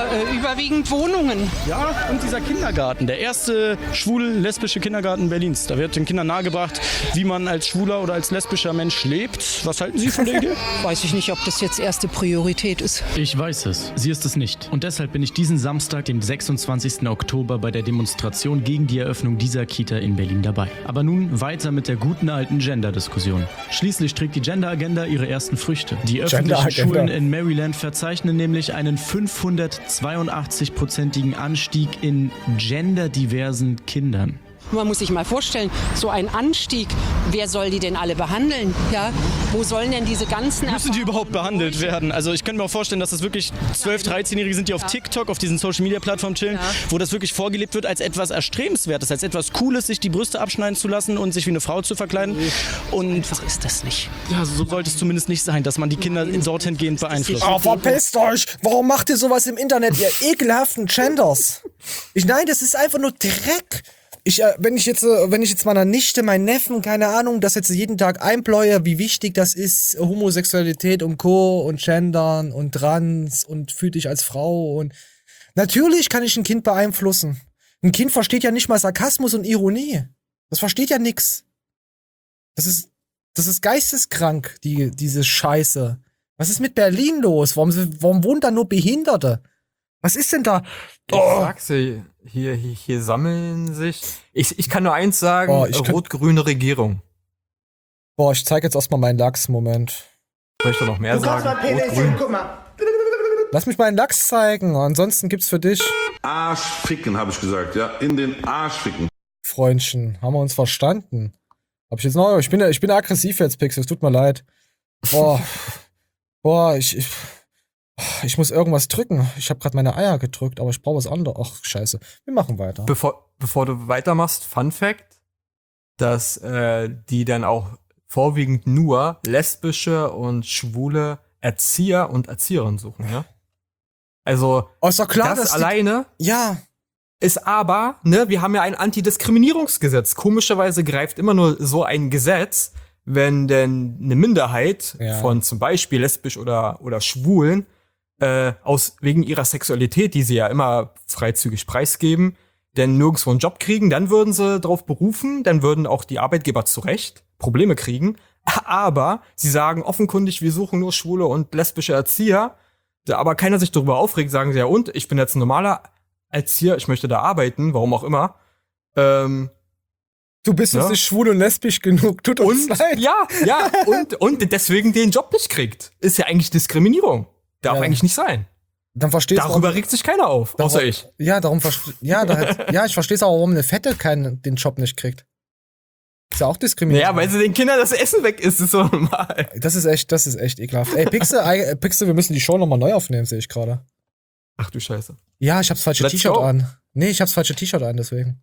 überwiegend Wohnungen. Ja, und dieser Kindergarten, der erste schwul-lesbische Kindergarten Berlins. Da wird den Kindern nahegebracht, wie man als schwuler oder als lesbischer Mensch lebt. Was halten Sie von der Idee? Weiß ich nicht, ob das jetzt erste Priorität ist. Ich weiß es. Sie ist es nicht. Und deshalb bin ich diesen Samstag, den 26. Oktober, bei der Demonstration gegen die Eröffnung dieser Kita in Berlin dabei. Aber nun weiter mit der guten alten Gender-Diskussion. Schließlich trägt die Gender-Agenda ihre ersten Früchte. Die öffentlichen Schulen in Maryland verzeichnen nämlich einen 582-prozentigen Anstieg in genderdiversen Kindern. Man muss sich mal vorstellen, so ein Anstieg, wer soll die denn alle behandeln? Ja? Wo sollen denn diese ganzen... Müssen die überhaupt behandelt werden? Also ich könnte mir auch vorstellen, dass das wirklich 12-, 13-Jährige sind, die auf TikTok, auf diesen Social-Media-Plattformen chillen, wo das wirklich vorgelebt wird als etwas Erstrebenswertes, als etwas Cooles, sich die Brüste abschneiden zu lassen und sich wie eine Frau zu verkleiden. Und einfach ist das nicht. Ja, so sollte es zumindest nicht sein, dass man die Kinder dorthin gehend beeinflusst. Oh, verpisst euch! Warum macht ihr sowas im Internet, ihr ekelhaften Genders? Nein, das ist einfach nur Dreck. Wenn ich jetzt meiner Nichte, meinen Neffen, keine Ahnung, das jetzt jeden Tag einbläue, wie wichtig das ist, Homosexualität und Co. und Gendern und Trans und fühl dich als Frau und natürlich kann ich ein Kind beeinflussen. Ein Kind versteht ja nicht mal Sarkasmus und Ironie. Das versteht ja nix. Das ist geisteskrank, diese Scheiße. Was ist mit Berlin los? Warum wohnen da nur Behinderte? Was ist denn da? Ich sag's dir, hier sammeln sich. Ich kann nur eins sagen, rot-grüne Regierung. Boah, ich zeig jetzt erstmal meinen Lachs, Moment. Soll ich da noch mehr sagen? Rot-grün. Lass mich meinen Lachs zeigen, ansonsten gibt's für dich. Arsch ficken, habe ich gesagt, ja. In den Arsch ficken. Freundchen, haben wir uns verstanden? Hab ich jetzt noch? Ich bin aggressiv jetzt, Pixel, es tut mir leid. Boah, ich muss irgendwas drücken. Ich habe gerade meine Eier gedrückt, aber ich brauche was anderes. Ach, scheiße. Wir machen weiter. Bevor du weitermachst, Fun Fact, dass die dann auch vorwiegend nur lesbische und schwule Erzieher und Erzieherinnen suchen, ja? Also, ist doch klar, das alleine ja. Ist aber, ne, wir haben ja ein Antidiskriminierungsgesetz. Komischerweise greift immer nur so ein Gesetz, wenn denn eine Minderheit von zum Beispiel lesbisch oder Schwulen wegen ihrer Sexualität, die sie ja immer freizügig preisgeben, denn nirgendwo einen Job kriegen, dann würden sie darauf berufen, dann würden auch die Arbeitgeber zu Recht Probleme kriegen. Aber sie sagen offenkundig, wir suchen nur schwule und lesbische Erzieher, aber keiner sich darüber aufregt, sagen sie ja, und ich bin jetzt ein normaler Erzieher, ich möchte da arbeiten, warum auch immer. Du bist uns nicht schwul und lesbisch genug, tut uns leid. Ja, und deswegen den Job nicht kriegt. Ist ja eigentlich Diskriminierung. Darf eigentlich nicht sein. Dann verstehst du. Darüber regt sich keiner auf, außer ich. Ja, ich verstehe auch, warum eine Fette den Job nicht kriegt. Ist ja auch diskriminierend. Ja, weil sie den Kindern das Essen weg ist so normal. Das ist echt ekelhaft. Ey, Pixel, wir müssen die Show nochmal neu aufnehmen, sehe ich gerade. Ach du Scheiße. Ja, ich hab's falsche T-Shirt an. Nee, ich hab's falsche T-Shirt an, deswegen.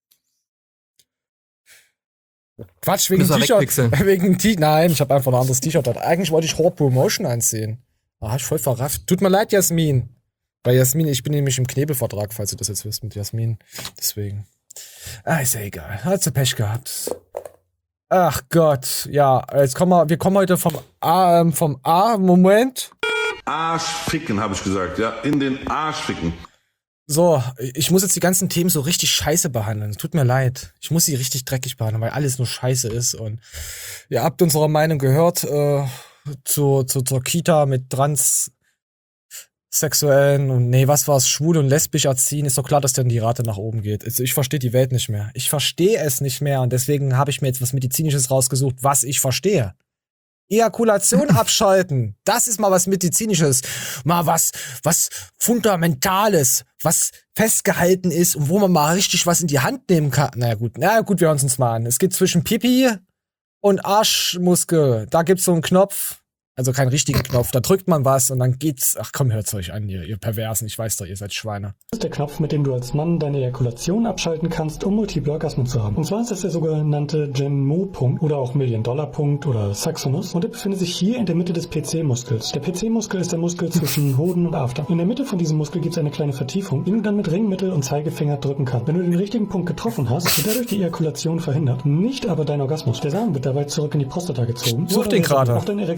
Quatsch, wegen T-Shirt. Nein, ich habe einfach ein anderes T-Shirt an. Eigentlich wollte ich Horde Promotion anziehen. Ah, ich voll verrafft. Tut mir leid, Jasmin. Bei Jasmin, ich bin nämlich im Knebelvertrag, falls ihr das jetzt wisst, mit Jasmin. Deswegen. Ist ja egal. Hat sie Pech gehabt. Ach Gott. Ja, jetzt wir kommen heute vom Moment. Arsch ficken, habe ich gesagt, ja. In den Arsch ficken. So, ich muss jetzt die ganzen Themen so richtig scheiße behandeln. Tut mir leid. Ich muss sie richtig dreckig behandeln, weil alles nur scheiße ist. Und ihr habt unsere Meinung gehört zur Kita mit Transsexuellen und was war's, schwul und lesbisch erziehen. Ist doch klar, dass dann die Rate nach oben geht. Also ich verstehe die Welt nicht mehr. Ich verstehe es nicht mehr und deswegen habe ich mir jetzt was Medizinisches rausgesucht, was ich verstehe. Ejakulation abschalten. Das ist mal was Medizinisches. Mal was Fundamentales, was festgehalten ist und wo man mal richtig was in die Hand nehmen kann. Na gut, wir hören es uns mal an. Es geht zwischen Pipi und Arschmuskel. Da gibt's so einen Knopf. Also keinen richtigen Knopf. Da drückt man was und dann geht's. Ach komm, hört's euch an, ihr Perversen. Ich weiß doch, ihr seid Schweine. Das ist der Knopf, mit dem du als Mann deine Ejakulation abschalten kannst, um Multiple Orgasmen zu haben. Und zwar ist das der sogenannte Gen-Mo-Punkt oder auch Million-Dollar-Punkt oder Saxonus. Und der befindet sich hier in der Mitte des PC-Muskels. Der PC-Muskel ist der Muskel zwischen Hoden und After. In der Mitte von diesem Muskel gibt es eine kleine Vertiefung, die du dann mit Ring, Mittel und Zeigefinger drücken kannst. Wenn du den richtigen Punkt getroffen hast, wird dadurch die Ejakulation verhindert, nicht aber dein Orgasmus. Der Samen wird dabei zurück in die Prostata gezogen. Such den gerade. Auf deine Erektion wirst du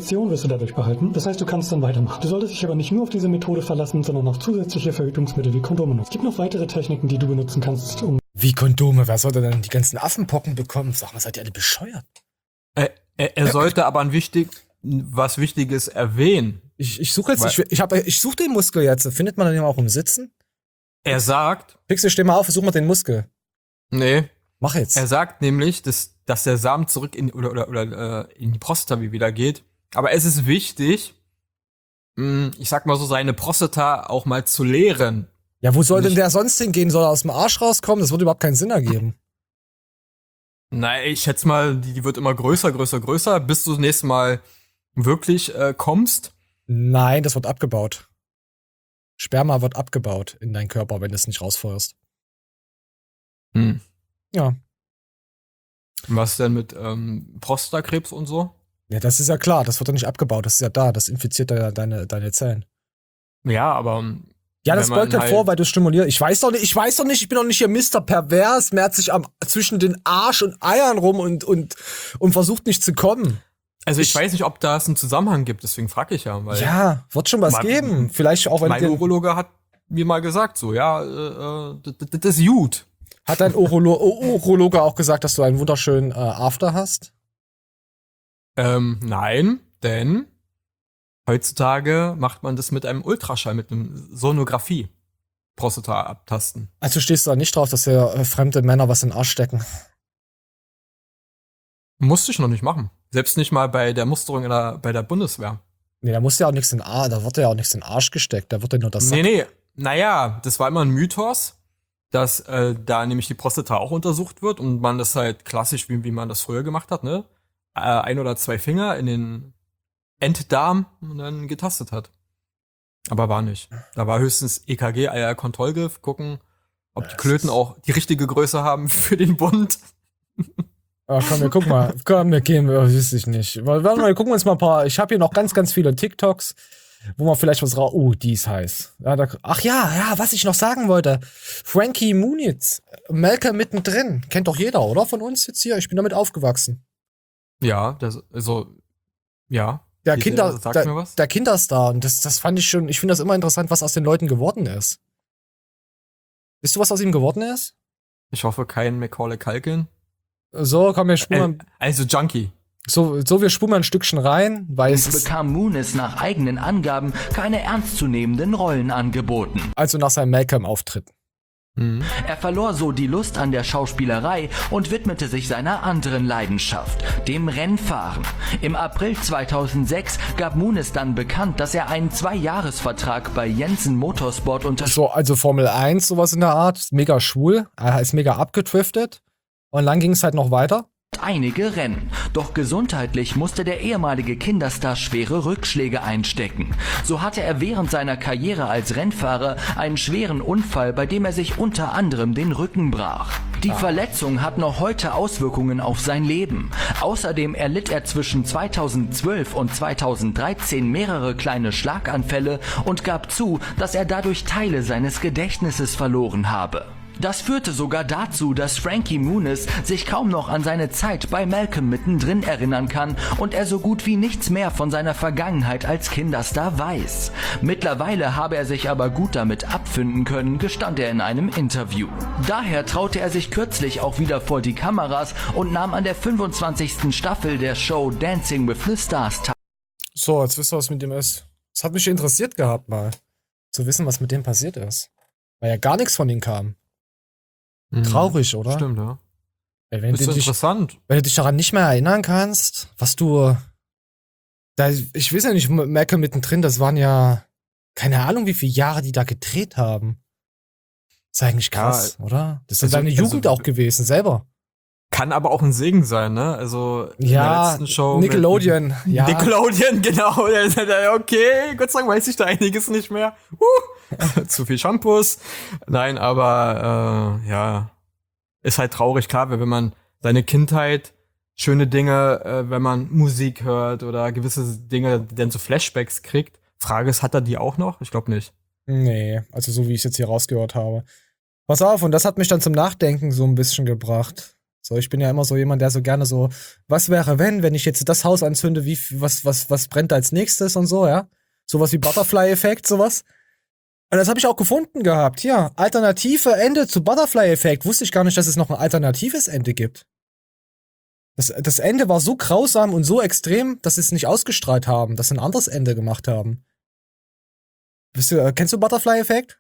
dadurch behalten. Das heißt, du kannst dann weitermachen. Du solltest dich aber nicht nur auf diese Methode verlassen, sondern auch zusätzliche Verhütungsmittel wie Kondome nutzen. Es gibt noch weitere Techniken, die du benutzen kannst, um... Wie Kondome? Wer sollte denn die ganzen Affenpocken bekommen? Sag mal, seid ihr alle bescheuert? Er sollte aber was Wichtiges erwähnen. Ich suche jetzt, ich suche den Muskel jetzt. Findet man den auch im Sitzen? Er sagt... Pixel, steh mal auf, such mal den Muskel. Nee. Mach jetzt. Er sagt nämlich, dass der Samen zurück in die Prostata wieder geht. Aber es ist wichtig, ich sag mal so, seine Prostata auch mal zu leeren. Ja, wo soll denn der sonst hingehen? Soll er aus dem Arsch rauskommen? Das würde überhaupt keinen Sinn ergeben. Nein, ich schätze mal, die wird immer größer, bis du das nächste Mal wirklich kommst. Nein, das wird abgebaut. Sperma wird abgebaut in deinen Körper, wenn du es nicht rausfeuerst. Ja. Was denn mit Prostatakrebs und so? Ja, das ist ja klar, das wird ja nicht abgebaut, das ist ja da, das infiziert ja deine Zellen. Ja, aber ja, das beugt halt vor, weil du stimulierst. Ich weiß doch nicht, ich bin doch nicht hier Mr. Pervers, merzt sich zwischen den Arsch und Eiern rum und versucht nicht zu kommen. Also ich weiß nicht, ob da es einen Zusammenhang gibt, deswegen frage ich ja. Weil ja, wird schon was geben. Vielleicht auch, wenn mein Urologe hat mir mal gesagt, so, ja, das ist gut. Hat dein Urologe auch gesagt, dass du einen wunderschönen After hast? Nein, denn heutzutage macht man das mit einem Ultraschall, mit einem Sonographie. Prostata abtasten. Also stehst du da nicht drauf, dass ja fremde Männer was in den Arsch stecken? Musste ich noch nicht machen. Selbst nicht mal bei der Musterung bei der Bundeswehr. Nee, da wird ja auch nichts in den Arsch gesteckt, da wird ja nur das Sack. Nee, naja, das war immer ein Mythos, dass da nämlich die Prostata auch untersucht wird und man das halt klassisch, wie man das früher gemacht hat, ne? 1 oder 2 Finger in den Enddarm und dann getastet hat. Aber war nicht. Da war höchstens EKG, Kontrollgriff, gucken, ob die Klöten auch die richtige Größe haben für den Bund. Ach komm, guck mal. Komm, wir gehen, wüsste ich nicht. Warte mal, wir gucken uns mal ein paar. Ich habe hier noch ganz, ganz viele TikToks, wo man vielleicht was raus. Oh, die ist heiß. Ja, was ich noch sagen wollte. Frankie Muniz, Malcolm mittendrin. Kennt doch jeder, oder? Von uns jetzt hier. Ich bin damit aufgewachsen. Ja, ja. Der Kinderstar. Und das fand ich schon, ich finde das immer interessant, was aus den Leuten geworden ist. Wisst du, was aus ihm geworden ist? Ich hoffe, kein Macaulay Culkin. So, komm, wir spulen. Also Junkie. So, wir spulen mal ein Stückchen rein, weil es bekam Muniz nach eigenen Angaben keine ernstzunehmenden Rollen angeboten. Also nach seinem Malcolm-Auftritt. Er verlor so die Lust an der Schauspielerei und widmete sich seiner anderen Leidenschaft, dem Rennfahren. Im April 2006 gab Muniz dann bekannt, dass er einen 2-Jahres-Vertrag bei Jensen Motorsport also Formel 1, sowas in der Art, mega schwul, er ist mega abgedriftet und dann ging es halt noch weiter. Einige Rennen. Doch gesundheitlich musste der ehemalige Kinderstar schwere Rückschläge einstecken. So hatte er während seiner Karriere als Rennfahrer einen schweren Unfall, bei dem er sich unter anderem den Rücken brach. Die Verletzung hat noch heute Auswirkungen auf sein Leben. Außerdem erlitt er zwischen 2012 und 2013 mehrere kleine Schlaganfälle und gab zu, dass er dadurch Teile seines Gedächtnisses verloren habe. Das führte sogar dazu, dass Frankie Muniz sich kaum noch an seine Zeit bei Malcolm mittendrin erinnern kann und er so gut wie nichts mehr von seiner Vergangenheit als Kinderstar weiß. Mittlerweile habe er sich aber gut damit abfinden können, gestand er in einem Interview. Daher traute er sich kürzlich auch wieder vor die Kameras und nahm an der 25. Staffel der Show Dancing with the Stars teil. So, jetzt wisst ihr, was mit dem ist. Das hat mich interessiert gehabt, mal zu wissen, was mit dem passiert ist. Weil ja gar nichts von ihm kam. Traurig, oder? Stimmt, ja. Ey, ist interessant. Wenn du dich daran nicht mehr erinnern kannst, was du. Ich weiß ja nicht, Malcolm mittendrin, das waren ja keine Ahnung, wie viele Jahre die da gedreht haben. Das ist eigentlich krass, oder? Das ist deine Jugend auch gewesen, selber. Kann aber auch ein Segen sein, ne? Also in der letzten Show Nickelodeon. Ja. Nickelodeon, genau. Okay, Gott sei Dank weiß ich da einiges nicht mehr. Zu viel Shampoos. Nein, aber ja, ist halt traurig, klar, wenn man seine Kindheit, schöne Dinge, wenn man Musik hört oder gewisse Dinge, dann so Flashbacks kriegt. Frage ist, hat er die auch noch? Ich glaube nicht. Nee, also so wie ich es jetzt hier rausgehört habe. Pass auf, und das hat mich dann zum Nachdenken so ein bisschen gebracht. So, ich bin ja immer so jemand, der so gerne so, was wäre, wenn ich jetzt das Haus anzünde, was brennt als nächstes und so, ja? Sowas wie Butterfly-Effekt, sowas. Und das habe ich auch gefunden gehabt. Hier, alternative Ende zu Butterfly-Effekt. Wusste ich gar nicht, dass es noch ein alternatives Ende gibt. Das Ende war so grausam und so extrem, dass sie es nicht ausgestrahlt haben, dass sie ein anderes Ende gemacht haben. Kennst du Butterfly-Effekt?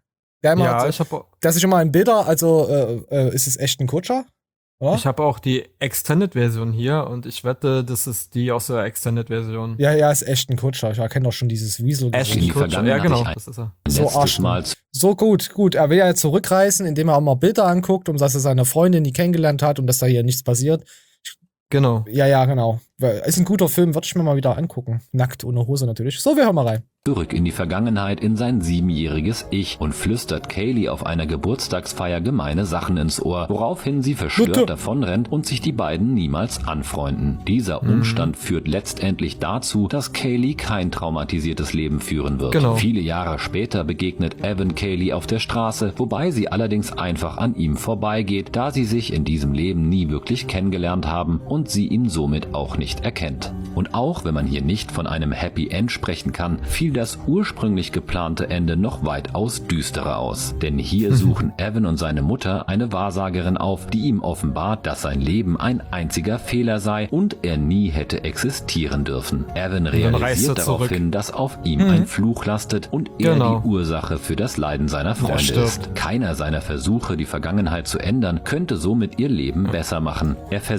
Der sich immer in Bilder, also ist es echt ein Kutscher? Oder? Ich habe auch die Extended-Version hier und ich wette, das ist die aus der Extended-Version. Ja, ist echt ein Kutscher. Ich erkenne doch schon dieses Weasel. Ashton Kutscher, ja genau, das ist er. So Arsch. So gut. Er will ja jetzt zurückreisen, indem er auch mal Bilder anguckt, um dass er seine Freundin, die kennengelernt hat und dass da hier nichts passiert. Genau. Ja, genau. Ist ein guter Film, würde ich mir mal wieder angucken. Nackt, ohne Hose natürlich. So, wir hören mal rein. Zurück in die Vergangenheit in sein 7-jähriges Ich und flüstert Kaylee auf einer Geburtstagsfeier gemeine Sachen ins Ohr, woraufhin sie verstört davonrennt und sich die beiden niemals anfreunden. Dieser Umstand führt letztendlich dazu, dass Kaylee kein traumatisiertes Leben führen wird. Genau. Viele Jahre später begegnet Evan Kaylee auf der Straße, wobei sie allerdings einfach an ihm vorbeigeht, da sie sich in diesem Leben nie wirklich kennengelernt haben und sie ihn somit auch nicht erkennt. Und auch wenn man hier nicht von einem Happy End sprechen kann, fiel das ursprünglich geplante Ende noch weitaus düsterer aus. Denn hier suchen Evan und seine Mutter eine Wahrsagerin auf, die ihm offenbart, dass sein Leben ein einziger Fehler sei und er nie hätte existieren dürfen. Evan realisiert daraufhin, dass auf ihm ein Fluch lastet und er die Ursache für das Leiden seiner Freunde ist. Keiner seiner Versuche, die Vergangenheit zu ändern, könnte somit ihr Leben besser machen.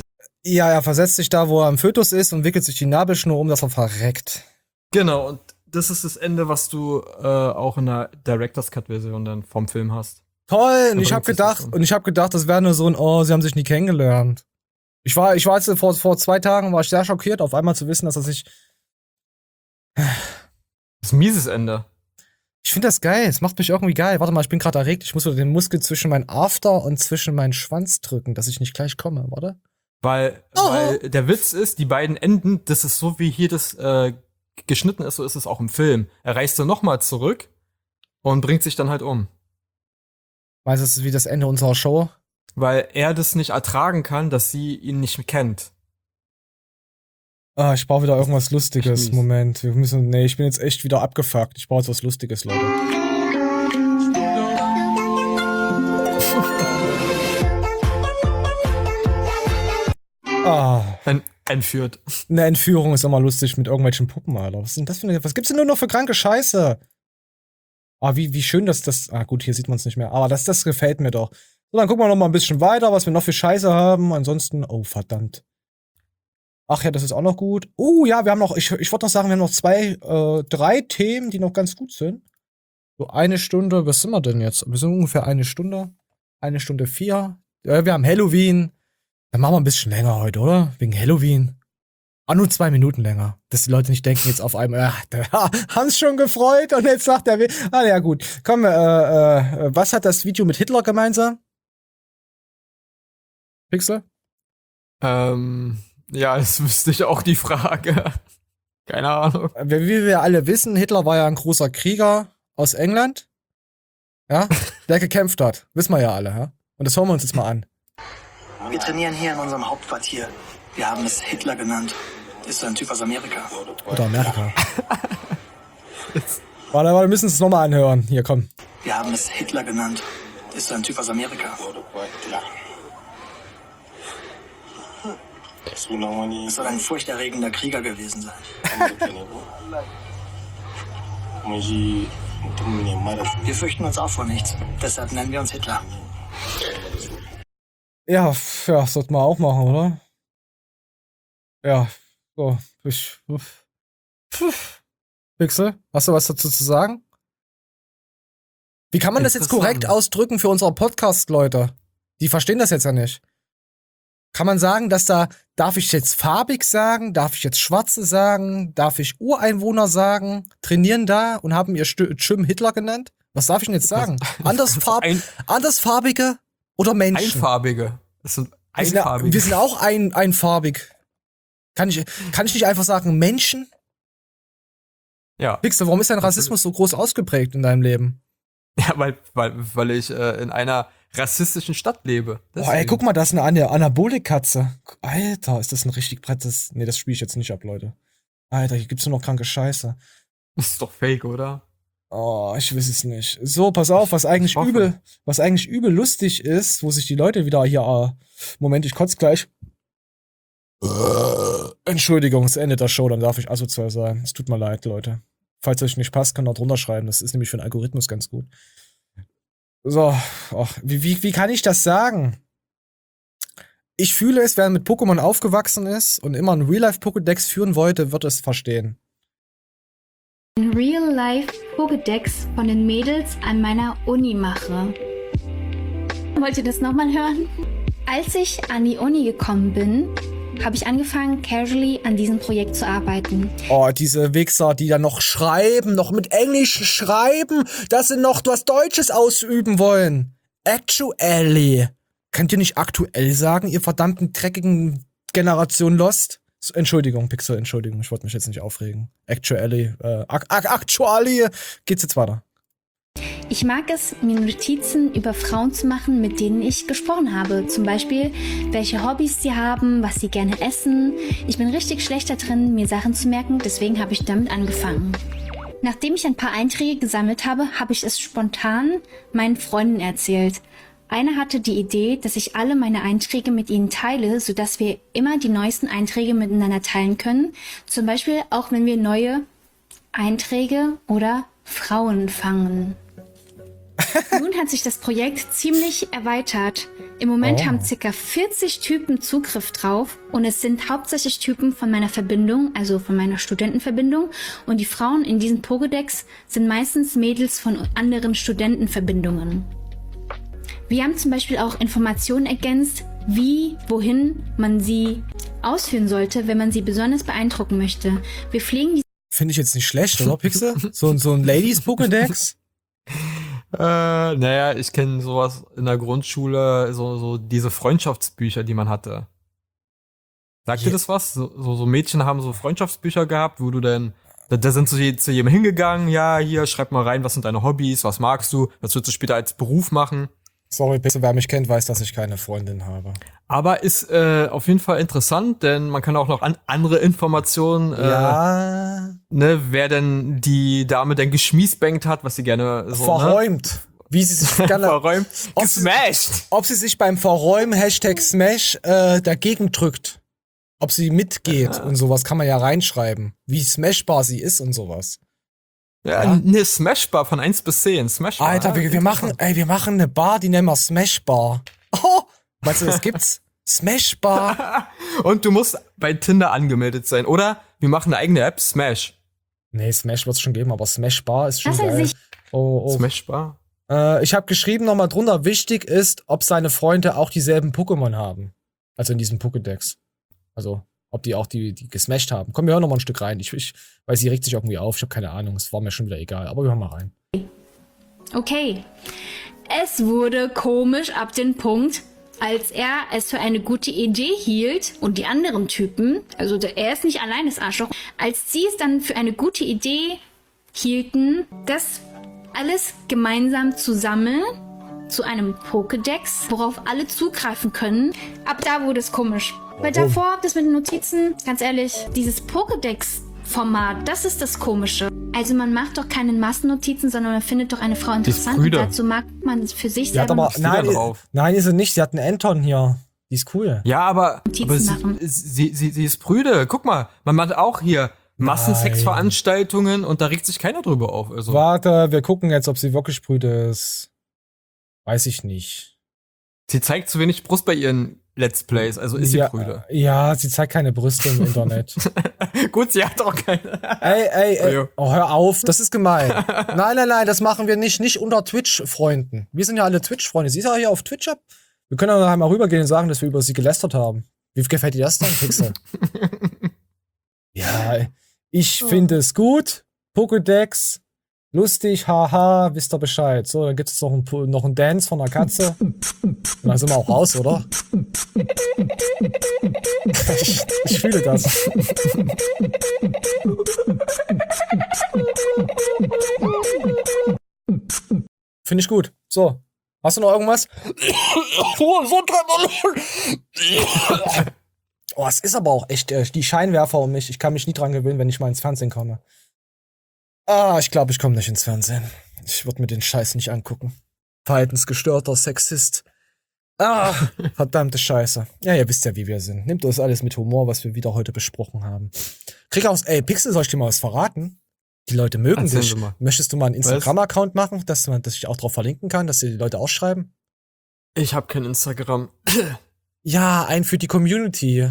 Er versetzt sich da, wo er am Fötus ist und wickelt sich die Nabelschnur um, dass er verreckt. Genau, und das ist das Ende, was du auch in der Director's Cut-Version dann vom Film hast. Toll, und ich hab gedacht, das wäre nur so ein, sie haben sich nie kennengelernt. Ich war jetzt vor 2 Tagen, war ich sehr schockiert, auf einmal zu wissen, dass er sich. Das ist ein mieses Ende. Ich finde das geil, es macht mich irgendwie geil. Warte mal, ich bin gerade erregt, ich muss wieder den Muskel zwischen meinen After und zwischen meinen Schwanz drücken, dass ich nicht gleich komme, warte. Weil der Witz ist, die beiden Enden, das ist so, wie hier das geschnitten ist, so ist es auch im Film. Er reist dann nochmal zurück und bringt sich dann halt um. Weißt du, das ist wie das Ende unserer Show? Weil er das nicht ertragen kann, dass sie ihn nicht kennt. Ich brauche wieder irgendwas Lustiges. Moment, ich bin jetzt echt wieder abgefuckt. Ich brauche jetzt was Lustiges, Leute. Entführt. Eine Entführung ist immer lustig mit irgendwelchen Puppen, Alter. Was gibt's denn nur noch für kranke Scheiße? Wie schön, dass das. Gut, hier sieht man es nicht mehr. Aber das gefällt mir doch. So, dann gucken wir noch mal ein bisschen weiter, was wir noch für Scheiße haben. Ansonsten, verdammt. Ach ja, das ist auch noch gut. Ja, wir haben noch, ich wollte noch sagen, wir haben noch 3 Themen, die noch ganz gut sind. So 1 Stunde, was sind wir denn jetzt? Wir sind ungefähr 1 Stunde. 1 Stunde 4. Wir haben Halloween. Dann machen wir ein bisschen länger heute, oder? Wegen Halloween. Nur 2 Minuten länger. Dass die Leute nicht denken jetzt auf einmal, haben's schon gefreut und jetzt sagt er, ja gut. Komm, was hat das Video mit Hitler gemeinsam? Pixel? Ja, das wüsste ich auch die Frage. Keine Ahnung. Wie wir alle wissen, Hitler war ja ein großer Krieger aus England. Ja, der gekämpft hat. Wissen wir ja alle, ja? Und das hören wir uns jetzt mal an. Wir trainieren hier in unserem Hauptquartier. Wir haben es Hitler genannt. Ist so ein Typ aus Amerika. Oder Amerika. Warte, wir müssen es nochmal anhören. Hier, komm. Wir haben es Hitler genannt. Ist so ein Typ aus Amerika. Es soll ein furchterregender Krieger gewesen sein. Wir fürchten uns auch vor nichts. Deshalb nennen wir uns Hitler. Ja, sollten wir auch machen, oder? Ja, so. Pixel, hast du was dazu zu sagen? Wie kann man das jetzt korrekt ausdrücken für unsere Podcast-Leute? Die verstehen das jetzt ja nicht. Kann man sagen, darf ich jetzt farbig sagen? Darf ich jetzt Schwarze sagen? Darf ich Ureinwohner sagen? Trainieren da und haben ihr Schirm Hitler genannt? Was darf ich denn jetzt sagen? Andersfarbige oder Menschen? Einfarbige. Das sind einfarbige. Wir sind auch einfarbig. Kann ich nicht einfach sagen Menschen? Ja. Pixel, warum ist dein Rassismus so groß ausgeprägt in deinem Leben? Ja, weil ich in einer rassistischen Stadt lebe. Boah, ey, guck mal, da ist eine Anabolik-Katze. Alter, ist das ein richtig brettes... Nee, das spiele ich jetzt nicht ab, Leute. Alter, hier gibt's nur noch kranke Scheiße. Das ist doch fake, oder? Oh, ich weiß es nicht. So, pass auf, was eigentlich übel lustig ist, wo sich die Leute wieder hier... Moment, ich kotze gleich. Entschuldigung, es endet der Show, dann darf ich asozial sein. Es tut mir leid, Leute. Falls euch nicht passt, könnt ihr drunter schreiben. Das ist nämlich für den Algorithmus ganz gut. So, wie kann ich das sagen? Ich fühle es, wer mit Pokémon aufgewachsen ist und immer einen Real-Life-Pokédex führen wollte, wird es verstehen. Ein Real-Life-Pokédex von den Mädels an meiner Uni mache. Wollt ihr das nochmal hören? Als ich an die Uni gekommen bin, habe ich angefangen, casually an diesem Projekt zu arbeiten. Oh, diese Wichser, die dann noch schreiben, noch mit Englisch schreiben, dass sie noch was Deutsches ausüben wollen. Actually. Könnt ihr nicht aktuell sagen, ihr verdammten dreckigen Generation Lost? Entschuldigung, Pixel, Entschuldigung, ich wollte mich jetzt nicht aufregen. Actually geht's jetzt weiter. Ich mag es, mir Notizen über Frauen zu machen, mit denen ich gesprochen habe. Zum Beispiel, welche Hobbys sie haben, was sie gerne essen. Ich bin richtig schlecht da drin, mir Sachen zu merken, deswegen habe ich damit angefangen. Nachdem ich ein paar Einträge gesammelt habe, habe ich es spontan meinen Freunden erzählt. Eine hatte die Idee, dass ich alle meine Einträge mit ihnen teile, sodass wir immer die neuesten Einträge miteinander teilen können. Zum Beispiel auch, wenn wir neue Einträge oder Frauen fangen. Nun hat sich das Projekt ziemlich erweitert. Im Moment haben ca. 40 Typen Zugriff drauf und es sind hauptsächlich Typen von meiner Verbindung, also von meiner Studentenverbindung, und die Frauen in diesem Pokédex sind meistens Mädels von anderen Studentenverbindungen. Wir haben zum Beispiel auch Informationen ergänzt, wie, wohin man sie ausführen sollte, wenn man sie besonders beeindrucken möchte. Wir pflegen die... Finde ich jetzt nicht schlecht, oder, Pixel? So ein Ladies-Pokédex? Naja, ich kenne sowas in der Grundschule, so diese Freundschaftsbücher, die man hatte. Sagt dir das was? So Mädchen haben so Freundschaftsbücher gehabt, wo du dann, da sind sie zu jedem hingegangen, ja, hier, schreib mal rein, was sind deine Hobbys, was magst du, was würdest du später als Beruf machen? Sorry, Pixel, wer mich kennt, weiß, dass ich keine Freundin habe. Aber ist auf jeden Fall interessant, denn man kann auch noch andere Informationen, wer denn die Dame denn geschmiesbankt hat, was sie gerne so, verräumt. Wie sie sich gerne verräumt, gesmashed. Ob sie sich beim Verräumen #Smash dagegen drückt. Ob sie mitgeht und sowas kann man ja reinschreiben. Wie smashbar sie ist und sowas. Ja, eine Smashbar von 1 bis 10. Smashbar. Alter, wir machen eine Bar, die nennen wir Smashbar. Oh, meinst du, das gibt's? Smashbar. Und du musst bei Tinder angemeldet sein, oder? Wir machen eine eigene App, Smash. Nee, Smash wird's schon geben, aber Smashbar ist schon geil. Oh. Smashbar? Ich habe geschrieben nochmal drunter, wichtig ist, ob seine Freunde auch dieselben Pokémon haben. Also in diesem Pokédex. Also, ob die auch die gesmashed haben. Komm, wir hören noch mal ein Stück rein. Weil sie regt sich irgendwie auf. Ich habe keine Ahnung. Es war mir schon wieder egal. Aber wir hören mal rein. Okay. Es wurde komisch ab dem Punkt, als er es für eine gute Idee hielt und die anderen Typen, also er ist nicht allein das Arschloch, als sie es dann für eine gute Idee hielten, das alles gemeinsam zu sammeln zu einem Pokédex, worauf alle zugreifen können. Ab da wurde es komisch. Weil davor, das mit den Notizen, ganz ehrlich, dieses Pokédex-Format, das ist das Komische. Also man macht doch keine Massennotizen, sondern man findet doch eine Frau interessant und dazu mag man für sich selber aber nein, ist sie nicht. Sie hat einen Anton hier. Die ist cool. Ja, aber sie ist prüde. Guck mal, man macht auch hier Massensexveranstaltungen und da regt sich keiner drüber auf. Also. Warte, wir gucken jetzt, ob sie wirklich prüde ist. Weiß ich nicht. Sie zeigt zu wenig Brust bei ihren Let's Plays, also ist sie prüde. Ja, sie zeigt keine Brüste im Internet. Gut, sie hat auch keine. Ey. Oh, hör auf, das ist gemein. Nein, das machen wir nicht unter Twitch-Freunden. Wir sind ja alle Twitch-Freunde. Sie ist ja hier auf Twitch ab. Wir können ja mal rübergehen und sagen, dass wir über sie gelästert haben. Wie gefällt dir das denn, Pixel? Ja, ich finde es gut. Pokédex. Lustig, haha, wisst ihr Bescheid. So, dann gibt es noch einen Dance von einer Katze. Und dann sind wir auch raus, oder? Ich fühle das. Finde ich gut. So, Hast du noch irgendwas? Oh, es ist aber auch echt die Scheinwerfer um mich. Ich kann mich nie dran gewöhnen, wenn ich mal ins Fernsehen komme. Ich glaube, ich komme nicht ins Fernsehen. Ich würde mir den Scheiß nicht angucken. Verhaltensgestörter Sexist. Verdammte Scheiße. Ja, ihr wisst ja, wie wir sind. Nehmt das alles mit Humor, was wir wieder heute besprochen haben. Pixel, soll ich dir mal was verraten? Die Leute mögen dich. Möchtest du mal einen Instagram-Account machen, dass ich auch drauf verlinken kann, dass die Leute ausschreiben? Ich habe kein Instagram. Ja, einen für die Community.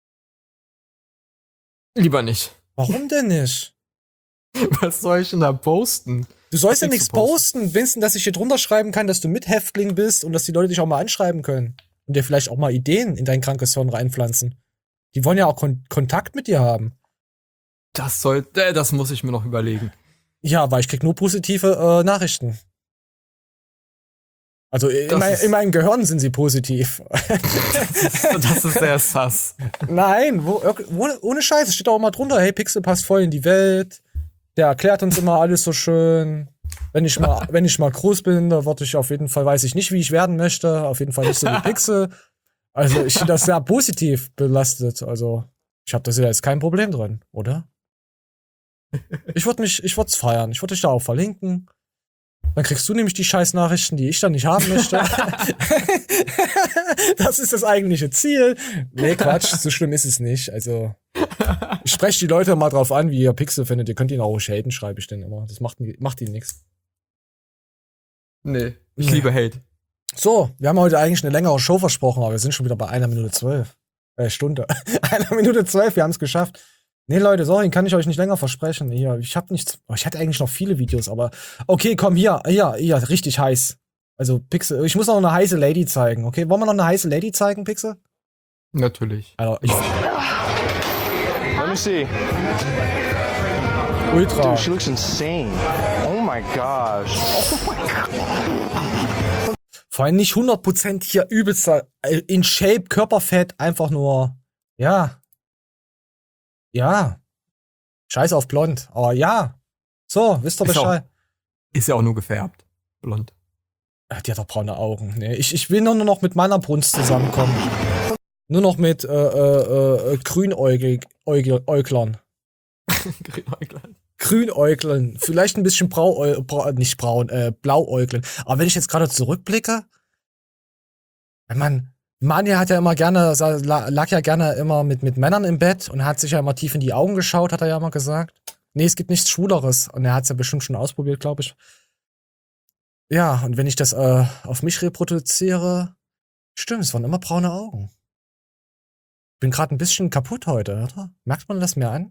Lieber nicht. Warum denn nicht? Was soll ich denn da posten? Du sollst ja nichts posten. Winston, dass ich hier drunter schreiben kann, dass du Mithäftling bist und dass die Leute dich auch mal anschreiben können. Und dir vielleicht auch mal Ideen in dein krankes Hirn reinpflanzen. Die wollen ja auch Kontakt mit dir haben. Das muss ich mir noch überlegen. Ja, weil ich krieg nur positive Nachrichten. Also in meinem Gehirn sind sie positiv. Das ist sehr sass. Nein, ohne Scheiß. Es steht auch immer drunter, hey, Pixel passt voll in die Welt. Der erklärt uns immer alles so schön. Wenn ich mal groß bin, da würde ich auf jeden Fall, weiß ich nicht, wie ich werden möchte. Auf jeden Fall nicht so wie Pixel. Also ich finde das sehr positiv belastet. Also ich habe da jetzt kein Problem drin, oder? Ich würde es feiern. Ich würde dich da auch verlinken. Dann kriegst du nämlich die Scheißnachrichten, die ich dann nicht haben möchte. Das ist das eigentliche Ziel. Nee, Quatsch, so schlimm ist es nicht. Also, ich spreche die Leute mal drauf an, wie ihr Pixel findet. Ihr könnt ihn auch haten, schreibe ich denn immer. Das macht ihnen nichts. Nee, ich liebe Hate. So, wir haben heute eigentlich eine längere Show versprochen, aber wir sind schon wieder bei 1 Minute 12. Stunde. 1 Minute 12, wir haben es geschafft. Nee, Leute, sorry, kann ich euch nicht länger versprechen. Hier, ich hatte eigentlich noch viele Videos, aber okay, komm, hier, richtig heiß. Also, Pixel, ich muss noch eine heiße Lady zeigen, okay? Wollen wir noch eine heiße Lady zeigen, Pixel? Natürlich. Also, Let me see. Ultra. Dude, she looks insane. Oh my gosh. Oh my God. Vor allem nicht 100% hier übelster, in Shape, Körperfett, einfach nur, ja. Scheiß auf blond, aber ja. So, wisst ihr Bescheid. Ist ja auch nur gefärbt. Blond. Die hat doch braune Augen. Nee, ich will nur noch mit meiner Brunst zusammenkommen. Nur noch mit Grünäuglern. Grünäuglern. Vielleicht ein bisschen Blauäuglern. Aber wenn ich jetzt gerade zurückblicke, Manja hat ja immer gerne, lag ja gerne immer mit Männern im Bett und hat sich ja immer tief in die Augen geschaut, hat er ja immer gesagt. Nee, es gibt nichts Schwuleres. Und er hat es ja bestimmt schon ausprobiert, glaube ich. Ja, und wenn ich das auf mich reproduziere, stimmt, es waren immer braune Augen. Bin gerade ein bisschen kaputt heute, oder? Merkt man das mir an?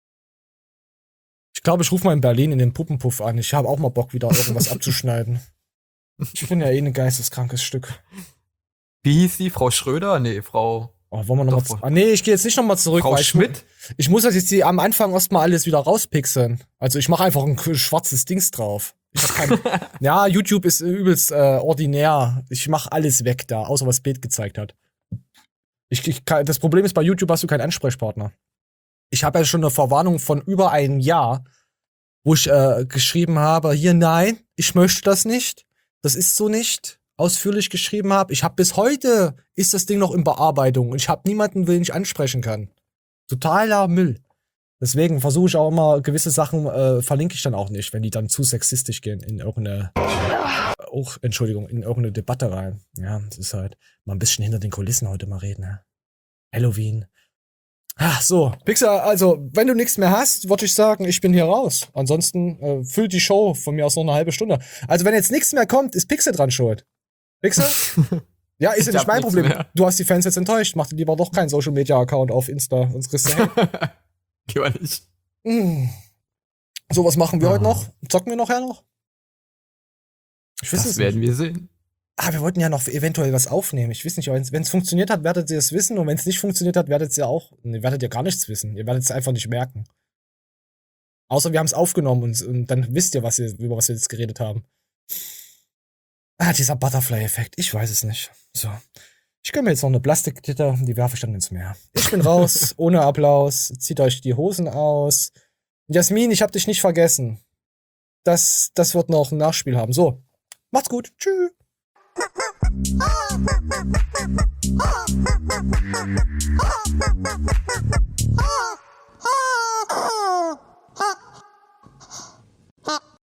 Ich glaube, ich rufe mal in Berlin in den Puppenpuff an. Ich habe auch mal Bock, wieder irgendwas abzuschneiden. Ich bin ja ein geisteskrankes Stück. Wie hieß die? Frau Schröder? Nee, Frau... Oh, wollen wir noch mal nee, ich gehe jetzt nicht nochmal zurück. Frau Schmidt? Ich muss das jetzt am Anfang erstmal alles wieder rauspixeln. Also ich mache einfach ein schwarzes Dings drauf. Ja, YouTube ist übelst ordinär. Ich mache alles weg da, außer was Bild gezeigt hat. Das Problem ist, bei YouTube hast du keinen Ansprechpartner. Ich habe ja schon eine Verwarnung von über einem Jahr, wo ich geschrieben habe, hier, nein, ich möchte das nicht. Das ist so nicht. Ausführlich geschrieben habe. Ich habe bis heute, ist das Ding noch in Bearbeitung und ich habe niemanden, den ich ansprechen kann. Totaler Müll. Deswegen versuche ich auch immer, gewisse Sachen verlinke ich dann auch nicht, wenn die dann zu sexistisch gehen in irgendeine in irgendeine Debatte rein. Ja, das ist halt mal ein bisschen hinter den Kulissen heute mal reden. Ne? Halloween. Ach so, Pixel, also, wenn du nichts mehr hast, würde ich sagen, ich bin hier raus. Ansonsten füllt die Show von mir aus noch eine halbe Stunde. Also, wenn jetzt nichts mehr kommt, ist Pixel dran schuld. Pixel? Ja, ist ja nicht mein Problem. Mehr. Du hast die Fans jetzt enttäuscht. Mach dir lieber doch keinen Social-Media-Account auf Insta, sonst kriegst du Lieber nicht. So, was machen wir heute noch? Zocken wir nachher noch? Ich weiß das werden wir sehen. Wir wollten ja noch eventuell was aufnehmen. Ich weiß nicht, wenn es funktioniert hat, werdet ihr es wissen. Und wenn es nicht funktioniert hat, werdet ihr gar nichts wissen. Ihr werdet es einfach nicht merken. Außer wir haben es aufgenommen und dann wisst ihr, über was wir jetzt geredet haben. Dieser Butterfly-Effekt. Ich weiß es nicht. So. Ich gönne mir jetzt noch eine Plastiktitte, die werfe ich dann ins Meer. Ich bin raus, ohne Applaus. Zieht euch die Hosen aus. Jasmin, ich hab dich nicht vergessen. Das wird noch ein Nachspiel haben. So. Macht's gut. Tschüss.